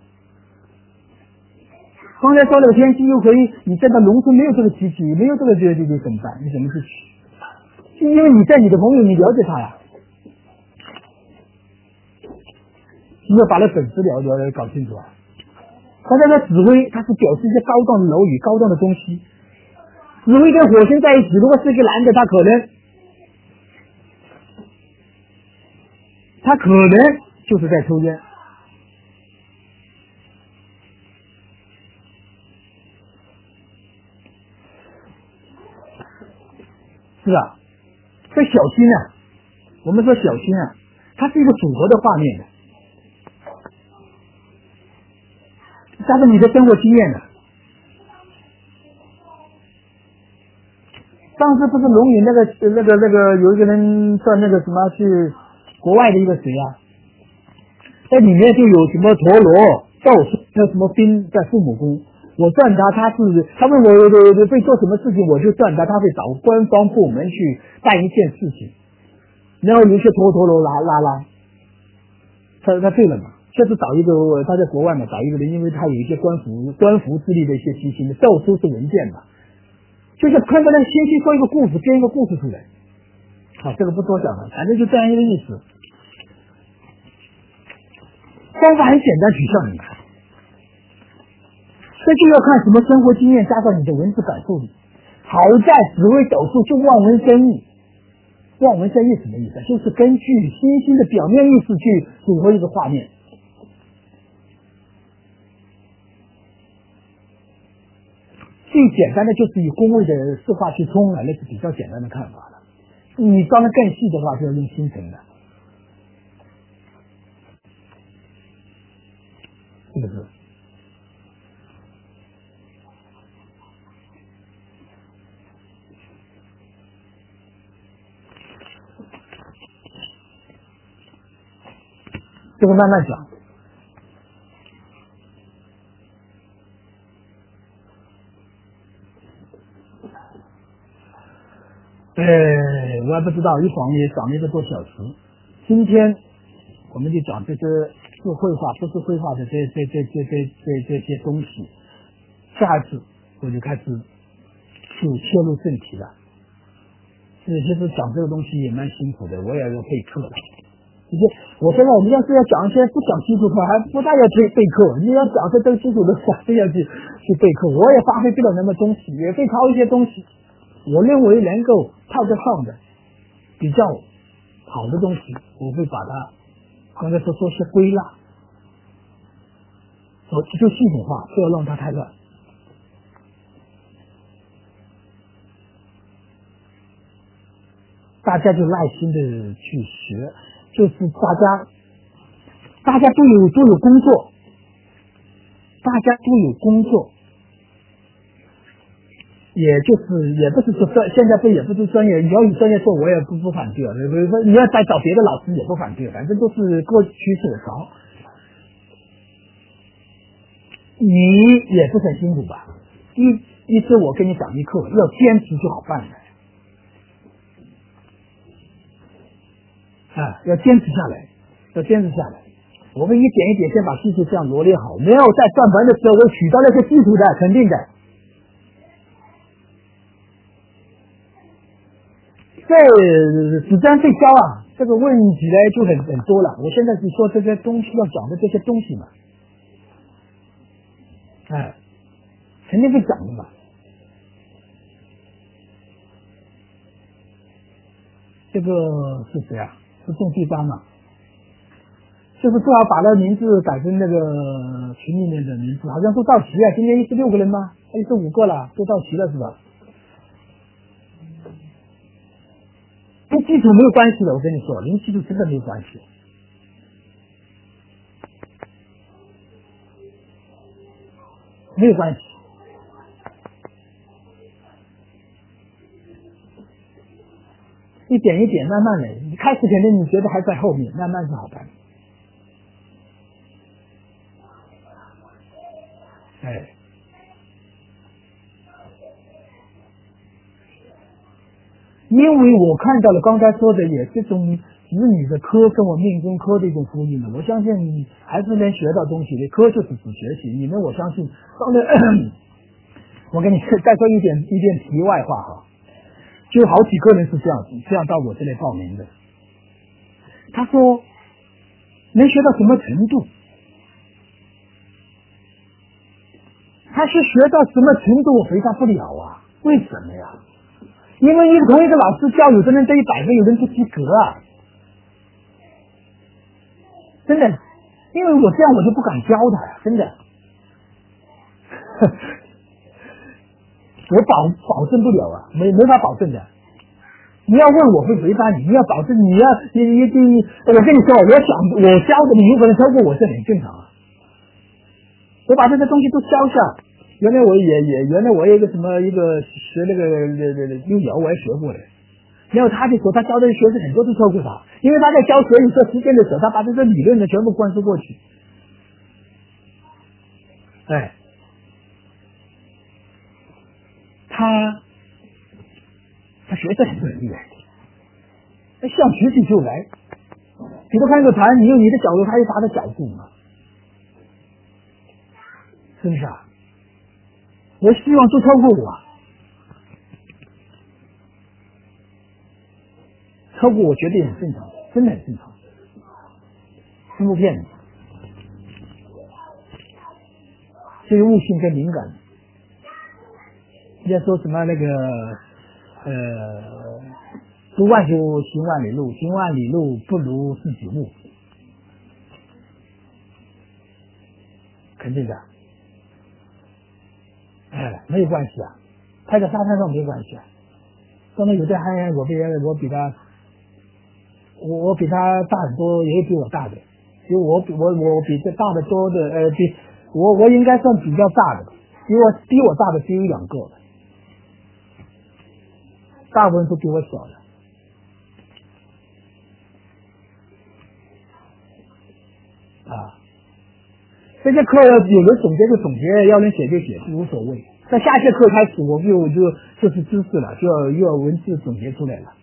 刚才说了天机又可以，你在那农村没有这个机器，没有这个这这这怎么办？你怎么去取？是因为你在你的朋友，你了解他呀，你要把那本质了了搞清楚啊。他在那指挥，他是表示一些高档的楼宇、高档的东西。指挥跟火星在一起，如果是一个男的，他可能，他可能就是在抽烟。是啊，这小心啊，我们说小心啊，它是一个组合的画面的。加上你的生活经验的，上次不是龙云那个那个那个有一个人算那个什么去国外的一个谁啊，在里面就有什么陀螺、斗士，那什么兵在父母宫，我算他，他是他问我会做什么事情，我就算他，他会找官方部门去办一件事情，然后有些陀陀螺拉拉拉，他他对了嘛。这是找一个他在国外嘛，找一个人，因为他有一些官服官服之力的一些机器，到处是文件嘛，就是看到那个信息说一个故事，编一个故事出来。好，这个不多讲了，反正就这样一个意思。方法很简单，取向你看，这就要看什么生活经验加上你的文字感受力。好在紫微斗数就望文生义，望文生义什么意思？就是根据星星的表面意思去组合一个画面。最简单的就是以宫位的四化去冲啊，那是比较简单的看法了。你当然更细的话就要用星辰的，是不是？这个慢慢讲。呃，我也不知道，一晃也讲了一个多小时。今天我们就讲这些是绘画不是绘画的这这这这这这这些东西。下一次我就开始就切入正题了。其实讲这个东西也蛮辛苦的，我也要备课了。就是我现在我们要是要讲一些不讲基础课，还不大要备备课。你要讲这都基础的，非要去去备课，我也发挥不了那么东西，也会抄一些东西。我认为能够套得上的比较好的东西，我会把它刚才说做些归纳，我就系统化，不要让它太乱。大家就耐心的去学，就是大家大家都有都有工作，大家都有工作。也就是也不是说专，现在不也不是专业，你要有专业做，我也不不反对啊。你要再找别的老师也不反对，反正都是各取所长。 你也不是很辛苦吧？一一次我跟你讲一课，要坚持就好办了。啊，要坚持下来，要坚持下来。我们一点一点先把事情这样罗列好，没有在算盘的时候我取到那些基础的，肯定的。这子弹对焦啊，这个问起来就很很多了。我现在是说这些东西要讲的这些东西嘛，哎，肯定会讲的嘛。这个是谁啊？是宋第八嘛？就是最好把那名字改成那个群里面的名字，好像都到齐啊。今天一十六个人吗？一十五个了，都到齐了是吧？跟基础没有关系的，我跟你说，零基础真的没有关系，没有关系。一点一点，慢慢来。你开始肯定你觉得还在后面，慢慢是好办。哎，因为我看到了刚才说的也是种子女的科跟我命中科的一种呼应的，我相信你还是能学到东西的。科就是指学习，你们我相信。当然，我跟你再说一点一点题外话哈，就好几个人是这样子，这样到我这里报名的。他说能学到什么程度？他是学到什么程度？我回答不了啊，为什么呀？因为一个同一个老师教，有的人得一百分，有的人不及格啊，真的。因为我这样我就不敢教他呀，真的。我保保证不了啊，没没法保证的。你要问我会回答你，你要保证你要你你你，我跟你说，我想我教的你有可能超过我，这很正常啊。我把这些东西都教下，原来我也也原来我有一个什么一个学那个那那那幼摇我也学过的，然后他就说他教的学生很多都超过他，因为他在教所有这实践的时候，他把这些理论的全部灌输过去。哎，他他学生很厉害，他想学起就来。比如看个盘，你有你的角度，他有他的角度嘛。是不是啊？我希望都超过我，超过我绝对很正常，真的很正常，真不骗你。这个悟性跟敏感，人家说什么那个呃，读万修行万里路，行万里路不如自己悟，肯定的。哎，没有关系啊，拍在沙滩上没关系啊。当然有的还我比我比他，我我比他大很多，也有比我大的，因为我比我我比这大的多的，呃，比我我应该算比较大的，比我比我大的只有两个，大部分都比我小的。啊。这些课有人总结就总结，要能写就写，无所谓。在下节课开始，我们就就就是知识了，就要又要文字总结出来了，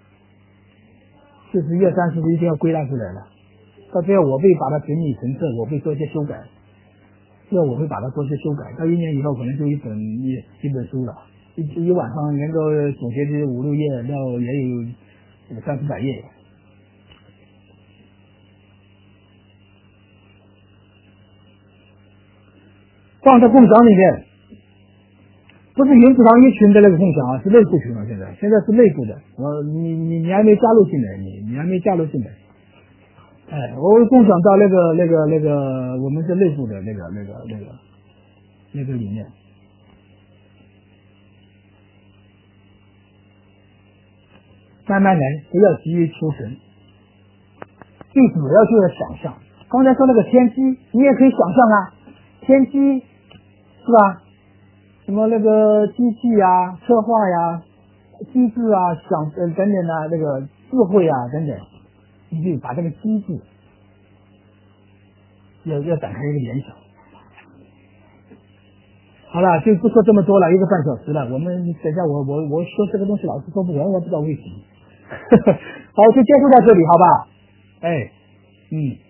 就是一二三四一定要归纳出来了。到最后我会把它整理成册，我会做一些修改。最后我会把它做一些修改，到一年以后可能就一本一一本书了，一一晚上能够总结这五六页，到也有三四百页。放在共享里面，不是云池堂一群的那个共享啊，是内部群啊，现在现在是内部的。我你你你还没加入进来，你你还没加入进来。哎，我会共享到那个那个那个我们是内部的那个那个那个那个里面。慢慢来，不要急于出神，最主要就是想象。刚才说那个天机，你也可以想象啊，天机是吧？什么那个机器呀、策划呀、机制啊、想呃等等啊，那个智慧啊等等，你就把这个机制要要展开一个联想。 好了，就不说这么多了，一个半小时了。我们等一下我我我说这个东西老是说不完，我不知道为什么。好，就结束到这里，好吧？哎，嗯。